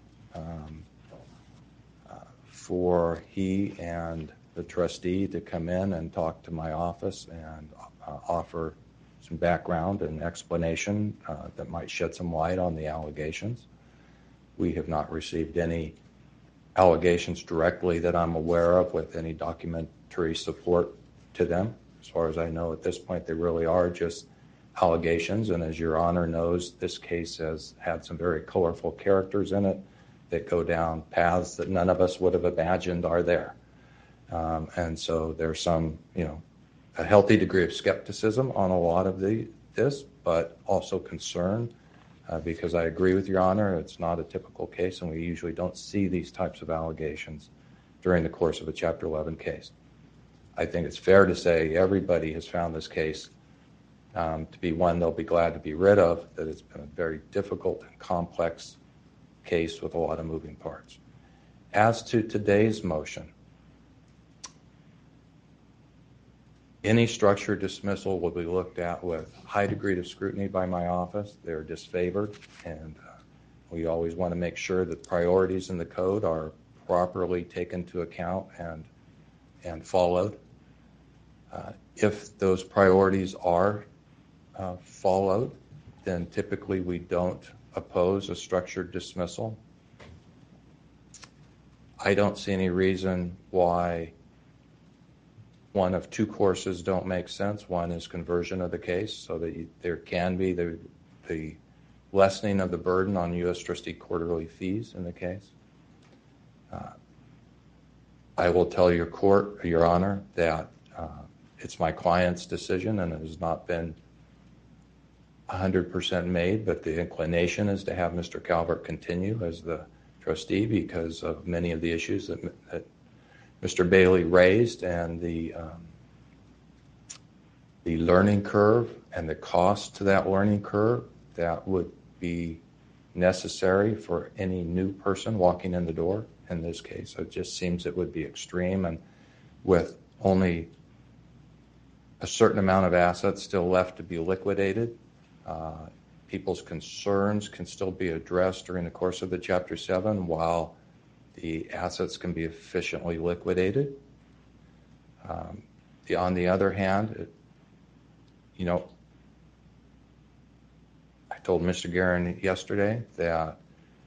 Speaker 8: for he and the trustee to come in and talk to my office and offer some background and explanation that might shed some light on the allegations. We have not received any allegations directly that I'm aware of with any documentary support to them. As far as I know at this point, they really are just allegations, and as Your Honor knows, this case has had some very colorful characters in it that go down paths that none of us would have imagined are there. And so there's some, a healthy degree of skepticism on a lot of this, but also concern because I agree with Your Honor, it's not a typical case, and we usually don't see these types of allegations during the course of a Chapter 11 case. I think it's fair to say everybody has found this case to be one they'll be glad to be rid of, that it's been a very difficult and complex case with a lot of moving parts. As to today's motion, any structured dismissal will be looked at with high degree of scrutiny by my office. They're disfavored, and we always want to make sure that priorities in the code are properly taken into account and followed. If those priorities are followed, then typically we don't oppose a structured dismissal. I don't see any reason why one of two courses don't make sense. One is conversion of the case so that there can be the lessening of the burden on U.S. trustee quarterly fees in the case. I will tell your court, Your Honor, that it's my client's decision and it has not been 100% made, but the inclination is to have Mr. Calvert continue as the trustee because of many of the issues that Mr. Bailey raised and the learning curve and the cost to that learning curve that would be necessary for any new person walking in the door in this case. It just seems it would be extreme, and with only a certain amount of assets still left to be liquidated, people's concerns can still be addressed during the course of the Chapter 7 while the assets can be efficiently liquidated. On the other hand, I told Mr. Guerin yesterday that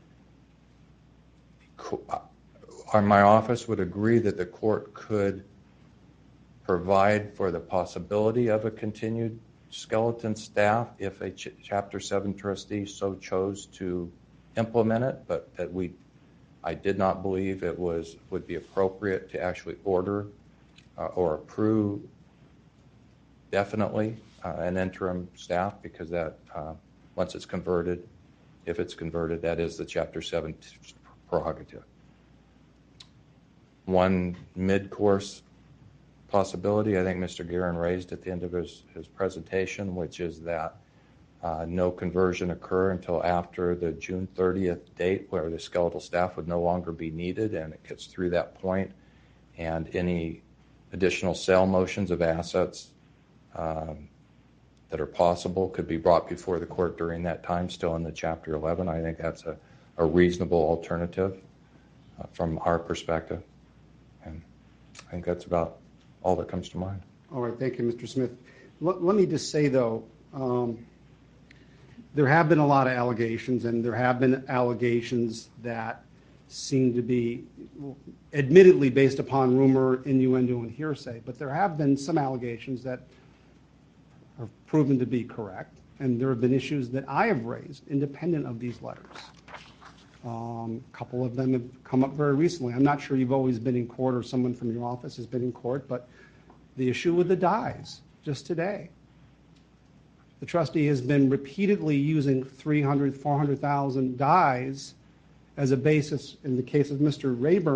Speaker 8: my office would agree that the court could provide for the possibility of a continued skeleton staff if a Chapter 7 trustee so chose to implement it, but that I did not believe it would be appropriate to actually order or approve definitely an interim staff because that once it's converted, if it's converted, that is the Chapter 7 prerogative. One mid-course possibility I think Mr. Guerin raised at the end of his presentation, which is that no conversion occur until after the June 30th date where the skeletal staff would no longer be needed, and it gets through that point, and any additional sale motions of assets that are possible could be brought before the court during that time, still in the Chapter 11. I think that's a reasonable alternative from our perspective. And I think that's about all that comes to mind.
Speaker 1: All right, thank you, Mr. Smith. Let me just say, though, there have been a lot of allegations, and there have been allegations that seem to be admittedly based upon rumor, innuendo, and hearsay, but there have been some allegations that are proven to be correct, and there have been issues that I have raised independent of these letters. A couple of them have come up very recently. I'm not sure you've always been in court or someone from your office has been in court, but the issue with the dies just today. The trustee has been repeatedly using 300, 400,000 dies as a basis in the case of Mr.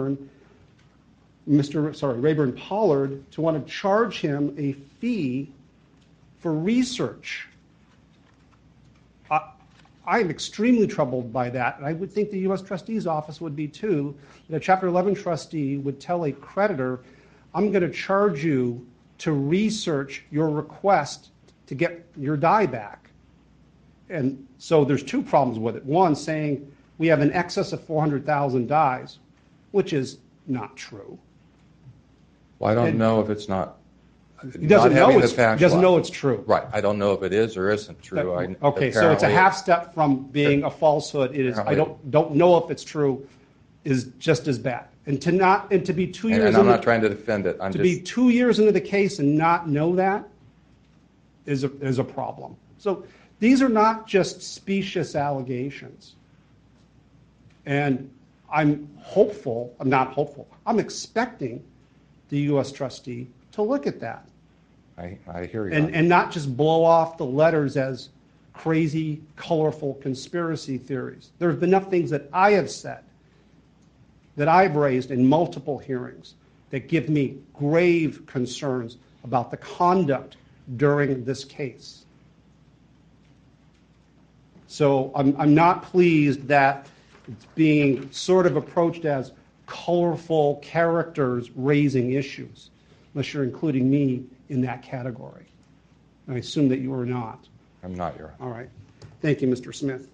Speaker 1: Rayburn Pollard, to want to charge him a fee for research. I am extremely troubled by that, and I would think the U.S. Trustee's Office would be too, that a Chapter 11 trustee would tell a creditor, I'm going to charge you to research your request to get your die back. And so there's two problems with it. One, saying we have an excess of 400,000 dies, which is not true.
Speaker 8: Well, I don't know if it's not.
Speaker 1: He doesn't know it's true.
Speaker 8: Right. I don't know if it is or isn't true.
Speaker 1: Okay, so it's a half step from being a falsehood. It is. I don't know if it's true is just as bad. And to be 2 years.
Speaker 8: And I'm not trying to defend it.
Speaker 1: Be 2 years into the case and not know that is a problem. So these are not just specious allegations. And I'm not hopeful. I'm expecting the U.S. trustee to look at that.
Speaker 8: I hear you.
Speaker 1: And not just blow off the letters as crazy, colorful conspiracy theories. There have been enough things that I have said, that I've raised in multiple hearings, that give me grave concerns about the conduct during this case. So I'm not pleased that it's being sort of approached as colorful characters raising issues, unless you're including me in that category. I assume that you are not.
Speaker 8: I'm not, Your Honor.
Speaker 1: All right. Thank you, Mr. Smith.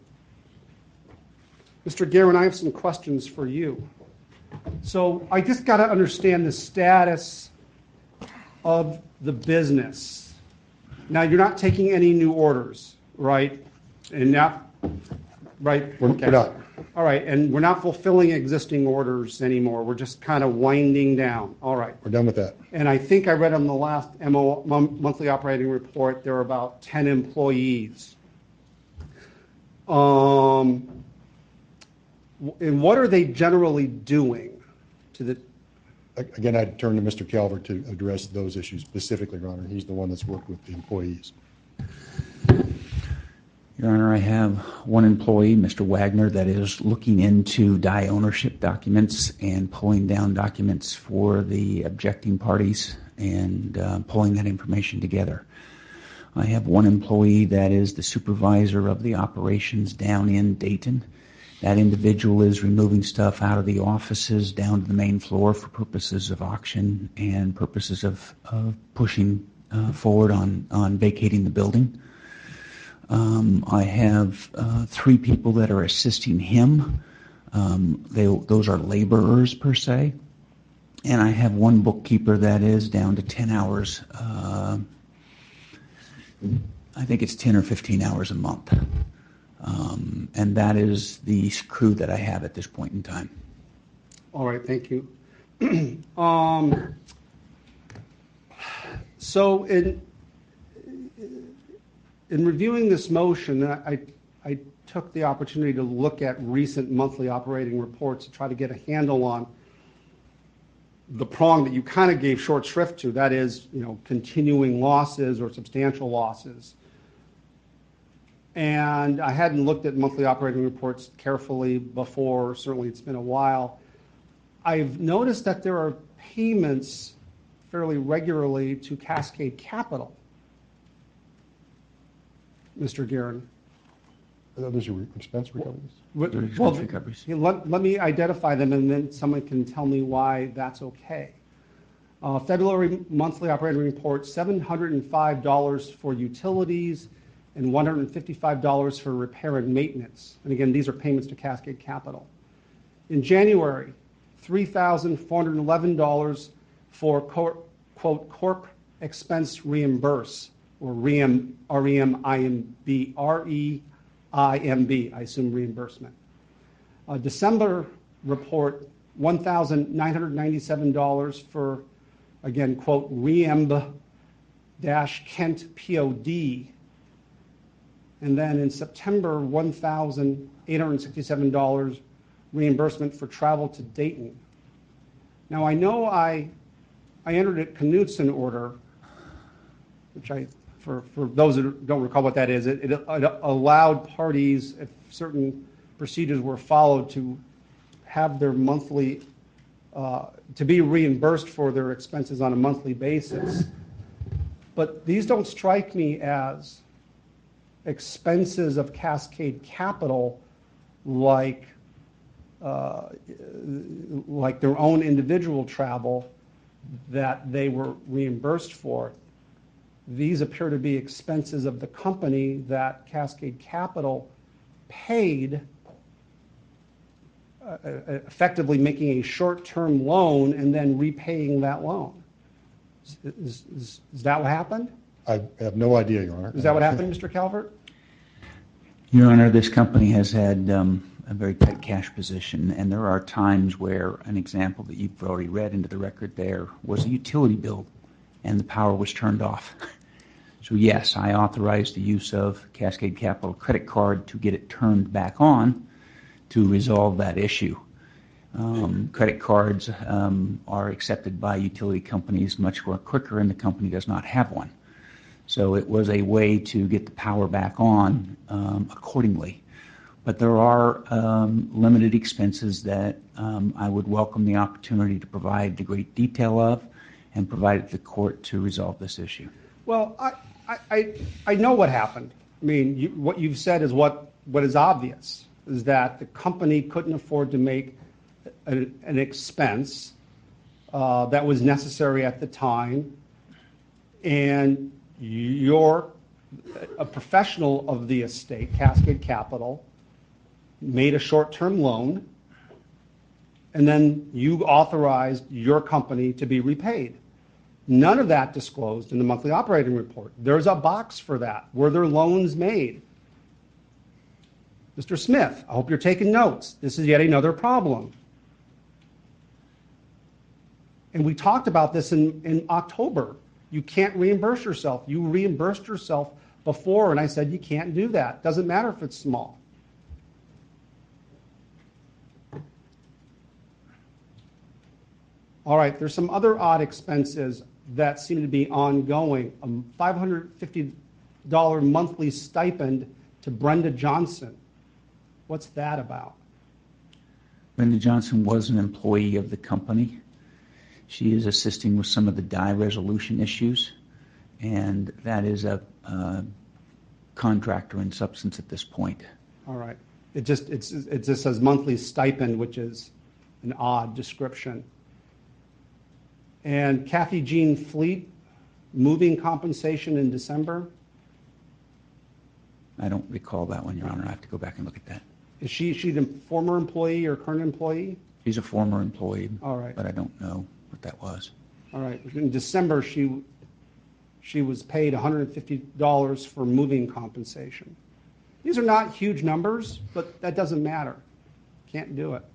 Speaker 1: Mr. Guerin, I have some questions for you. So I just got to understand the status of the business. Now, you're not taking any new orders, right? And not, right?
Speaker 2: We're not.
Speaker 1: All right, and we're not fulfilling existing orders anymore. We're just kind of winding down. All right.
Speaker 2: We're done with that.
Speaker 1: And I think I read on the last monthly operating report there are about 10 employees. And what are they generally doing to the...
Speaker 2: Again, I'd turn to Mr. Calvert to address those issues specifically, Your Honor. He's the one that's worked with the employees.
Speaker 4: Your Honor, I have one employee, Mr. Wagner, that is looking into die ownership documents and pulling down documents for the objecting parties and pulling that information together. I have one employee that is the supervisor of the operations down in Dayton. That individual is removing stuff out of the offices down to the main floor for purposes of auction and purposes of pushing forward on vacating the building. I have 3 people that are assisting him. Those are laborers per se. And I have one bookkeeper that is down to 10 hours. I think it's 10 or 15 hours a month. And that is the crew that I have at this point in time.
Speaker 1: All right, thank you. So in reviewing this motion, I took the opportunity to look at recent monthly operating reports to try to get a handle on the prong that you kind of gave short shrift to, that is, continuing losses or substantial losses. And I hadn't looked at monthly operating reports carefully before. Certainly it's been a while. I've noticed that there are payments fairly regularly to Cascade Capital, Mr. Guerin.
Speaker 2: Those are expense recoveries?
Speaker 1: Well,
Speaker 4: recoveries.
Speaker 1: let me identify them, and then someone can tell me why that's okay. February monthly operating report, $705 for utilities and $155 for repair and maintenance. And again, these are payments to Cascade Capital. In January, $3,411 for quote corp expense reimburse, or REIMB, I assume reimbursement. December report, $1,997 for, again, quote, REIMB-Kent POD. And then in September, $1,867 reimbursement for travel to Dayton. Now, I know I entered a Knutson order, which for those that don't recall what that is, it allowed parties, if certain procedures were followed, to have their monthly, to be reimbursed for their expenses on a monthly basis. But these don't strike me as expenses of Cascade Capital like their own individual travel that they were reimbursed for. These appear to be expenses of the company that Cascade Capital paid, effectively making a short-term loan and then repaying that loan. Is that what happened?
Speaker 2: I have no idea, Your Honor.
Speaker 1: Is that what happened, Mr. Calvert?
Speaker 4: Your Honor, this company has had a very tight cash position, and there are times where an example that you've already read into the record there was a utility bill, and the power was turned off. So yes, I authorized the use of Cascade Capital credit card to get it turned back on to resolve that issue. Credit cards are accepted by utility companies much more quicker, and the company does not have one. So it was a way to get the power back on accordingly. But there are limited expenses that I would welcome the opportunity to provide the great detail of and provide it to the court to resolve this issue.
Speaker 1: Well, I know what happened. I mean, what you've said is what is obvious, is that the company couldn't afford to make an expense that was necessary at the time, and you're a professional of the estate, Cascade Capital, made a short-term loan, and then you authorized your company to be repaid. None of that disclosed in the monthly operating report. There's a box for that. Were there loans made? Mr. Smith, I hope you're taking notes. This is yet another problem. And we talked about this in October. You can't reimburse yourself. You reimbursed yourself before, and I said you can't do that. Doesn't matter if it's small. All right, there's some other odd expenses that seem to be ongoing. A $550 monthly stipend to Brenda Johnson. What's that about?
Speaker 4: Brenda Johnson was an employee of the company. She is assisting with some of the die resolution issues, and that is a contractor in substance at this point.
Speaker 1: All right. It just says monthly stipend, which is an odd description. And Kathy Jean Fleet, moving compensation in December.
Speaker 4: I don't recall that one, Your Honor. I have to go back and look at that.
Speaker 1: Is she the former employee or current employee?
Speaker 4: She's a former employee,
Speaker 1: All right.
Speaker 4: but I don't know what that was.
Speaker 1: All right. In December, she was paid $150 for moving compensation. These are not huge numbers, but that doesn't matter. Can't do it.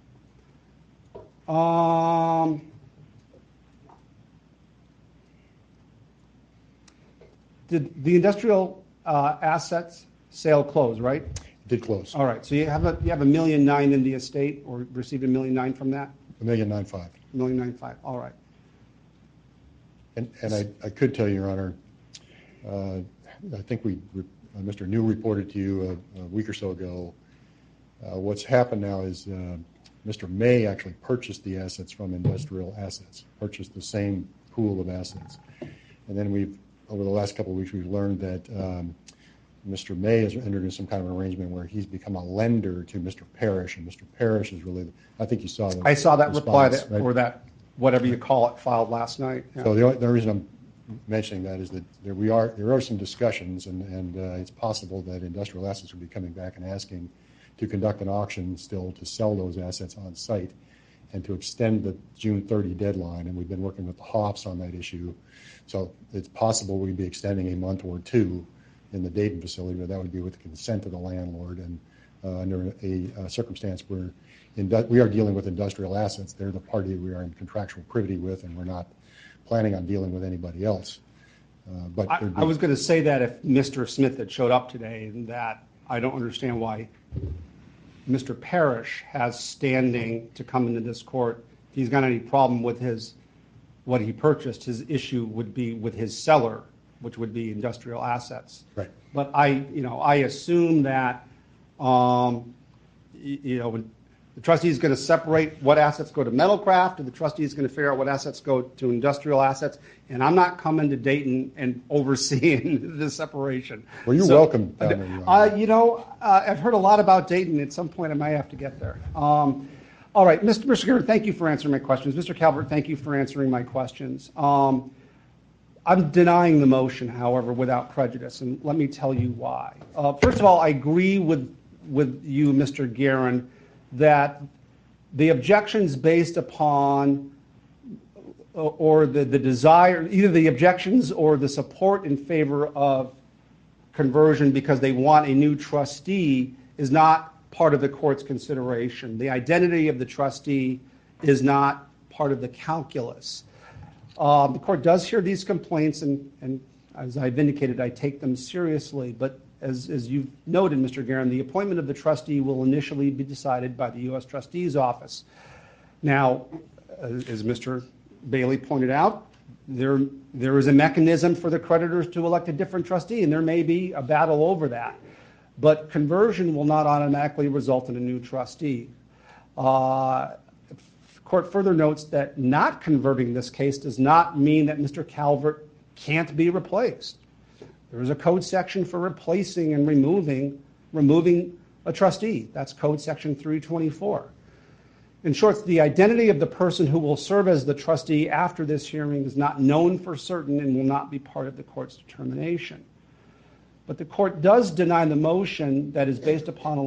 Speaker 1: Did the industrial assets sale close, right?
Speaker 2: It did close.
Speaker 1: All right. So you have $1.9 million in the estate, or received $1.9 million from that?
Speaker 2: $1.95 million.
Speaker 1: $1.95 million. All right.
Speaker 2: And I could tell you, Your Honor, I think Mr. New reported to you a week or so ago. What's happened now is Mr. May actually purchased the assets from Industrial Assets, purchased the same pool of assets. And then over the last couple of weeks, we've learned that Mr. May has entered into some kind of arrangement where he's become a lender to Mr. Parrish, and Mr. Parrish is really, I think you saw that.
Speaker 1: I saw that reply
Speaker 2: right?
Speaker 1: or that, whatever you call it, filed last night. Yeah.
Speaker 2: So the only reason I'm mentioning that is that there are some discussions, and it's possible that Industrial Assets will be coming back and asking to conduct an auction still to sell those assets on site and to extend the June 30 deadline. And we've been working with the Hoffs on that issue. So it's possible we'd be extending a month or two in the Dayton facility, but that would be with the consent of the landlord and under a circumstance where we are dealing with Industrial Assets. They're the party we are in contractual privity with, and we're not planning on dealing with anybody else. But
Speaker 1: I was going to say that if Mr. Smith had showed up today, that I don't understand why Mr. Parrish has standing to come into this court. If he's got any problem with what he purchased, his issue would be with his seller, which would be Industrial Assets.
Speaker 2: Right.
Speaker 1: But I assume that the trustee is going to separate what assets go to Metalcraft, and the trustee is going to figure out what assets go to Industrial Assets. And I'm not coming to Dayton and overseeing the separation.
Speaker 2: Well, you're welcome down there.
Speaker 1: I've heard a lot about Dayton. At some point, I might have to get there. All right, Mr. Garrett, thank you for answering my questions. Mr. Calvert, thank you for answering my questions. I'm denying the motion, however, without prejudice, and let me tell you why. First of all, I agree with you, Mr. Guerin, that the objections based upon or the desire, either the objections or the support in favor of conversion because they want a new trustee is not part of the court's consideration. The identity of the trustee is not part of the calculus. The court does hear these complaints, and as I've indicated, I take them seriously. But as you've noted, Mr. Guerin, the appointment of the trustee will initially be decided by the U.S. Trustee's Office. Now, as Mr. Bailey pointed out, there is a mechanism for the creditors to elect a different trustee, and there may be a battle over that. But conversion will not automatically result in a new trustee. The court further notes that not converting this case does not mean that Mr. Calvert can't be replaced. There is a code section for replacing and removing a trustee. That's code section 324. In short, the identity of the person who will serve as the trustee after this hearing is not known for certain and will not be part of the court's determination. But the court does deny the motion that is based upon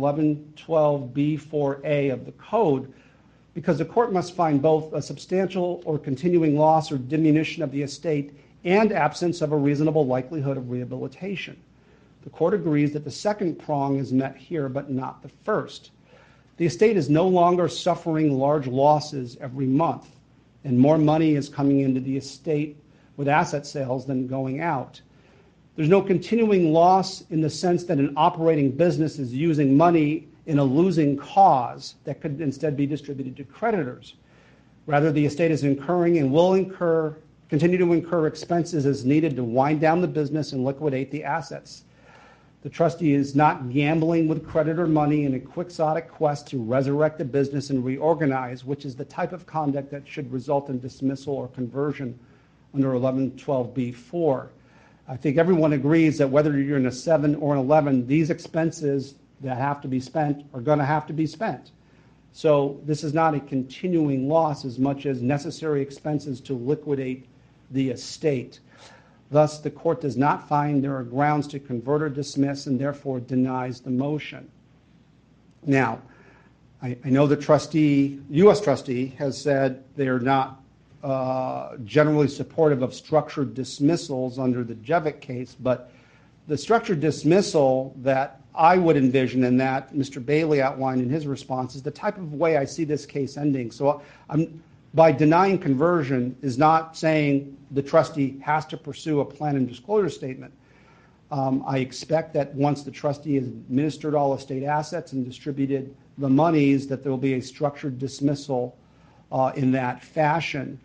Speaker 1: 1112B4A of the code because the court must find both a substantial or continuing loss or diminution of the estate and absence of a reasonable likelihood of rehabilitation. The court agrees that the second prong is met here, but not the first. The estate is no longer suffering large losses every month, and more money is coming into the estate with asset sales than going out. There's no continuing loss in the sense that an operating business is using money in a losing cause that could instead be distributed to creditors. Rather, the estate is incurring and will continue to incur expenses as needed to wind down the business and liquidate the assets. The trustee is not gambling with creditor money in a quixotic quest to resurrect the business and reorganize, which is the type of conduct that should result in dismissal or conversion under 1112B4. I think everyone agrees that whether you're in a 7 or an 11, these expenses that have to be spent are going to have to be spent. So this is not a continuing loss as much as necessary expenses to liquidate the estate. Thus, the court does not find there are grounds to convert or dismiss and therefore denies the motion. Now, I know the trustee, U.S. trustee, has said they are not generally supportive of structured dismissals under the Jevick case, but the structured dismissal that I would envision and that Mr. Bailey outlined in his response is the type of way I see this case ending. So by denying conversion is not saying the trustee has to pursue a plan and disclosure statement. I expect that once the trustee has administered all estate assets and distributed the monies, that there will be a structured dismissal in that fashion.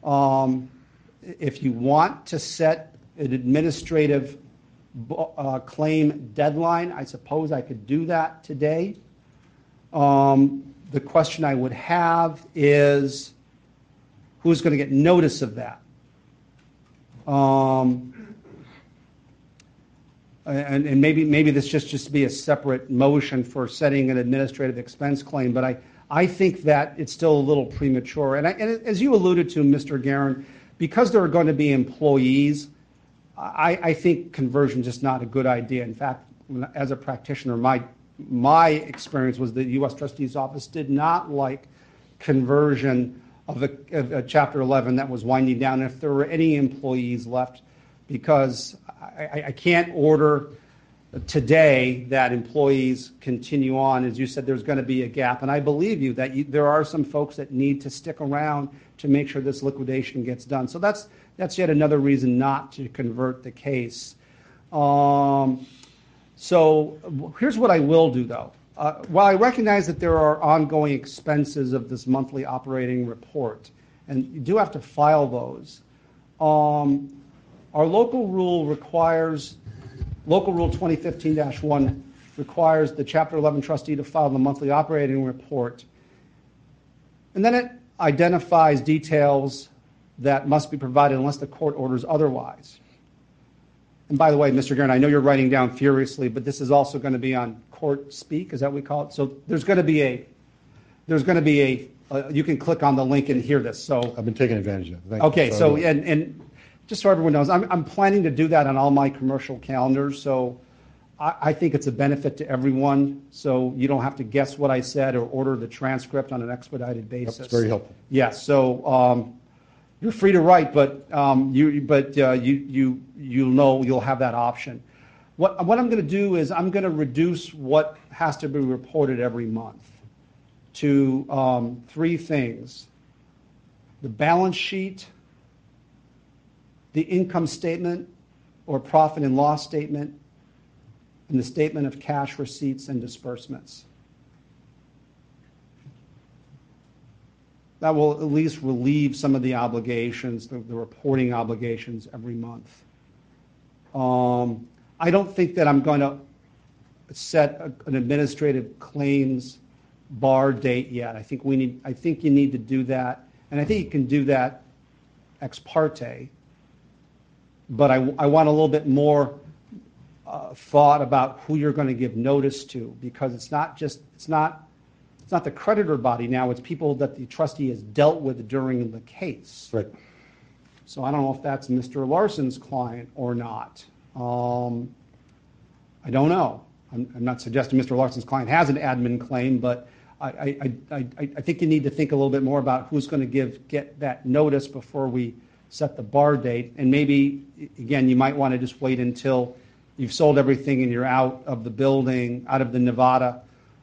Speaker 1: If you want to set an administrative claim deadline, I suppose I could do that today. The question I would have is who's going to get notice of that? And maybe this just be a separate motion for setting an administrative expense claim, but I think that it's still a little premature. And as you alluded to, Mr. Guerin, because there are going to be employees, I think conversion is just not a good idea. In fact, as a practitioner, my experience was the U.S. Trustee's Office did not like conversion of a Chapter 11 that was winding down if there were any employees left, because I can't order today that employees continue on. As you said, there's going to be a gap, and I believe you that there are some folks that need to stick around to make sure this liquidation gets done. So that's yet another reason not to convert the case. So here's what I will do, though. While I recognize that there are ongoing expenses of this monthly operating report, and you do have to file those, our local rule requires, Local Rule 2015-1 requires the Chapter 11 trustee to file the monthly operating report. And then it identifies details that must be provided unless the court orders otherwise. And by the way, Mr. Guerin, I know you're writing down furiously, but this is also going to be on court speak, is that what we call it? So there's going to be you can click on the link and hear this. So
Speaker 2: I've been taking advantage of it.
Speaker 1: Okay, so and just so everyone knows, I'm planning to do that on all my commercial calendars, so I think it's a benefit to everyone, so you don't have to guess what I said or order the transcript on an expedited basis.
Speaker 2: That's very helpful.
Speaker 1: Yes, so you're free to write, but you'll know you'll have that option. What I'm going to do is I'm going to reduce what has to be reported every month to 3 things: the balance sheet, the income statement or profit and loss statement, and the statement of cash receipts and disbursements. That will at least relieve some of the obligations, the reporting obligations every month. I don't think that I'm going to set an administrative claims bar date yet. I think you need to do that, and I think you can do that ex parte. But I want a little bit more thought about who you're going to give notice to, because it's not the creditor body now, it's people that the trustee has dealt with during the case.
Speaker 2: Right.
Speaker 1: So I don't know if that's Mr. Larson's client or not. I don't know. I'm not suggesting Mr. Larson's client has an admin claim, but I think you need to think a little bit more about who's going to get that notice before we set the bar date. And maybe, again, you might want to just wait until you've sold everything and you're out of the building, out of the Nevada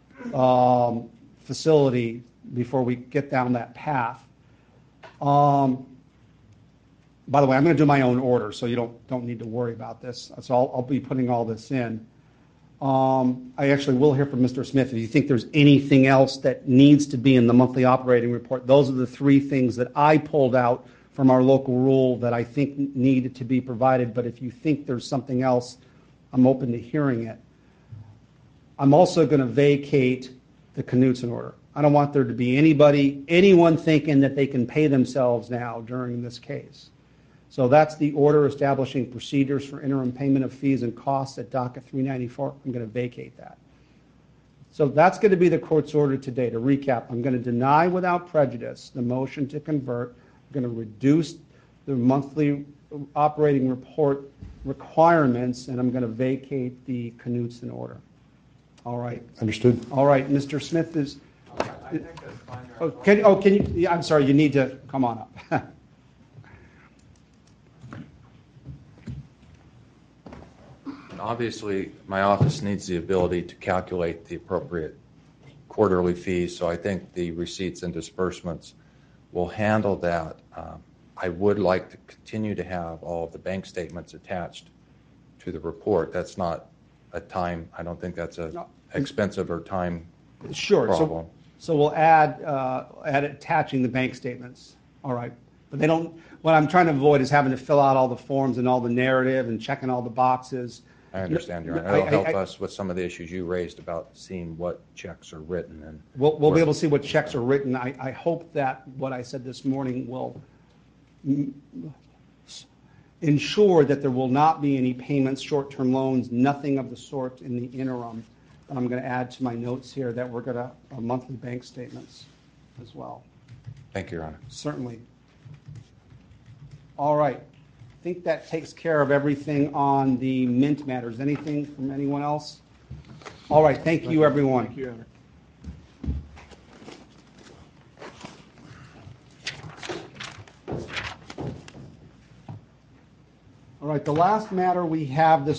Speaker 1: facility before we get down that path. By the way, I'm going to do my own order, so you don't need to worry about this. So I'll be putting all this in. I actually will hear from Mr. Smith. If you think there's anything else that needs to be in the monthly operating report, those are the 3 things that I pulled out from our local rule that I think needed to be provided. But if you think there's something else, I'm open to hearing it. I'm also going to vacate the Knutson order. I don't want there to be anyone thinking that they can pay themselves now during this case. So that's the order establishing procedures for interim payment of fees and costs at docket 394. I'm going to vacate that. So that's going to be the court's order today. To recap, I'm going to deny without prejudice the motion to convert. I'm going to reduce the monthly operating report requirements, and I'm going to vacate the Knutson order. All right.
Speaker 2: Understood.
Speaker 1: All right. Mr. Smith is.
Speaker 8: I think that's fine.
Speaker 1: Can you? Yeah, I'm sorry. You need to come on up.
Speaker 8: Obviously, my office needs the ability to calculate the appropriate quarterly fees, so I think the receipts and disbursements will handle that. I would like to continue to have all of the bank statements attached to the report. That's not a time, I don't think that's a expensive or time
Speaker 1: Sure.
Speaker 8: problem.
Speaker 1: So we'll add attaching the bank statements. All right. But they don't. What I'm trying to avoid is having to fill out all the forms and all the narrative and checking all the boxes.
Speaker 8: I understand, Your Honor. It'll help us with some of the issues you raised about seeing what checks are written. And
Speaker 1: we'll be able to see what checks are written. I hope that what I said this morning will ensure that there will not be any payments, short-term loans, nothing of the sort in the interim. And I'm going to add to my notes here that we're going to monthly bank statements as well.
Speaker 8: Thank you, Your Honor.
Speaker 1: Certainly. All right. I think that takes care of everything on the Mint matters. Anything from anyone else? All right. Thank you, everyone.
Speaker 6: Thank you, Honor.
Speaker 1: All right. The last matter we have this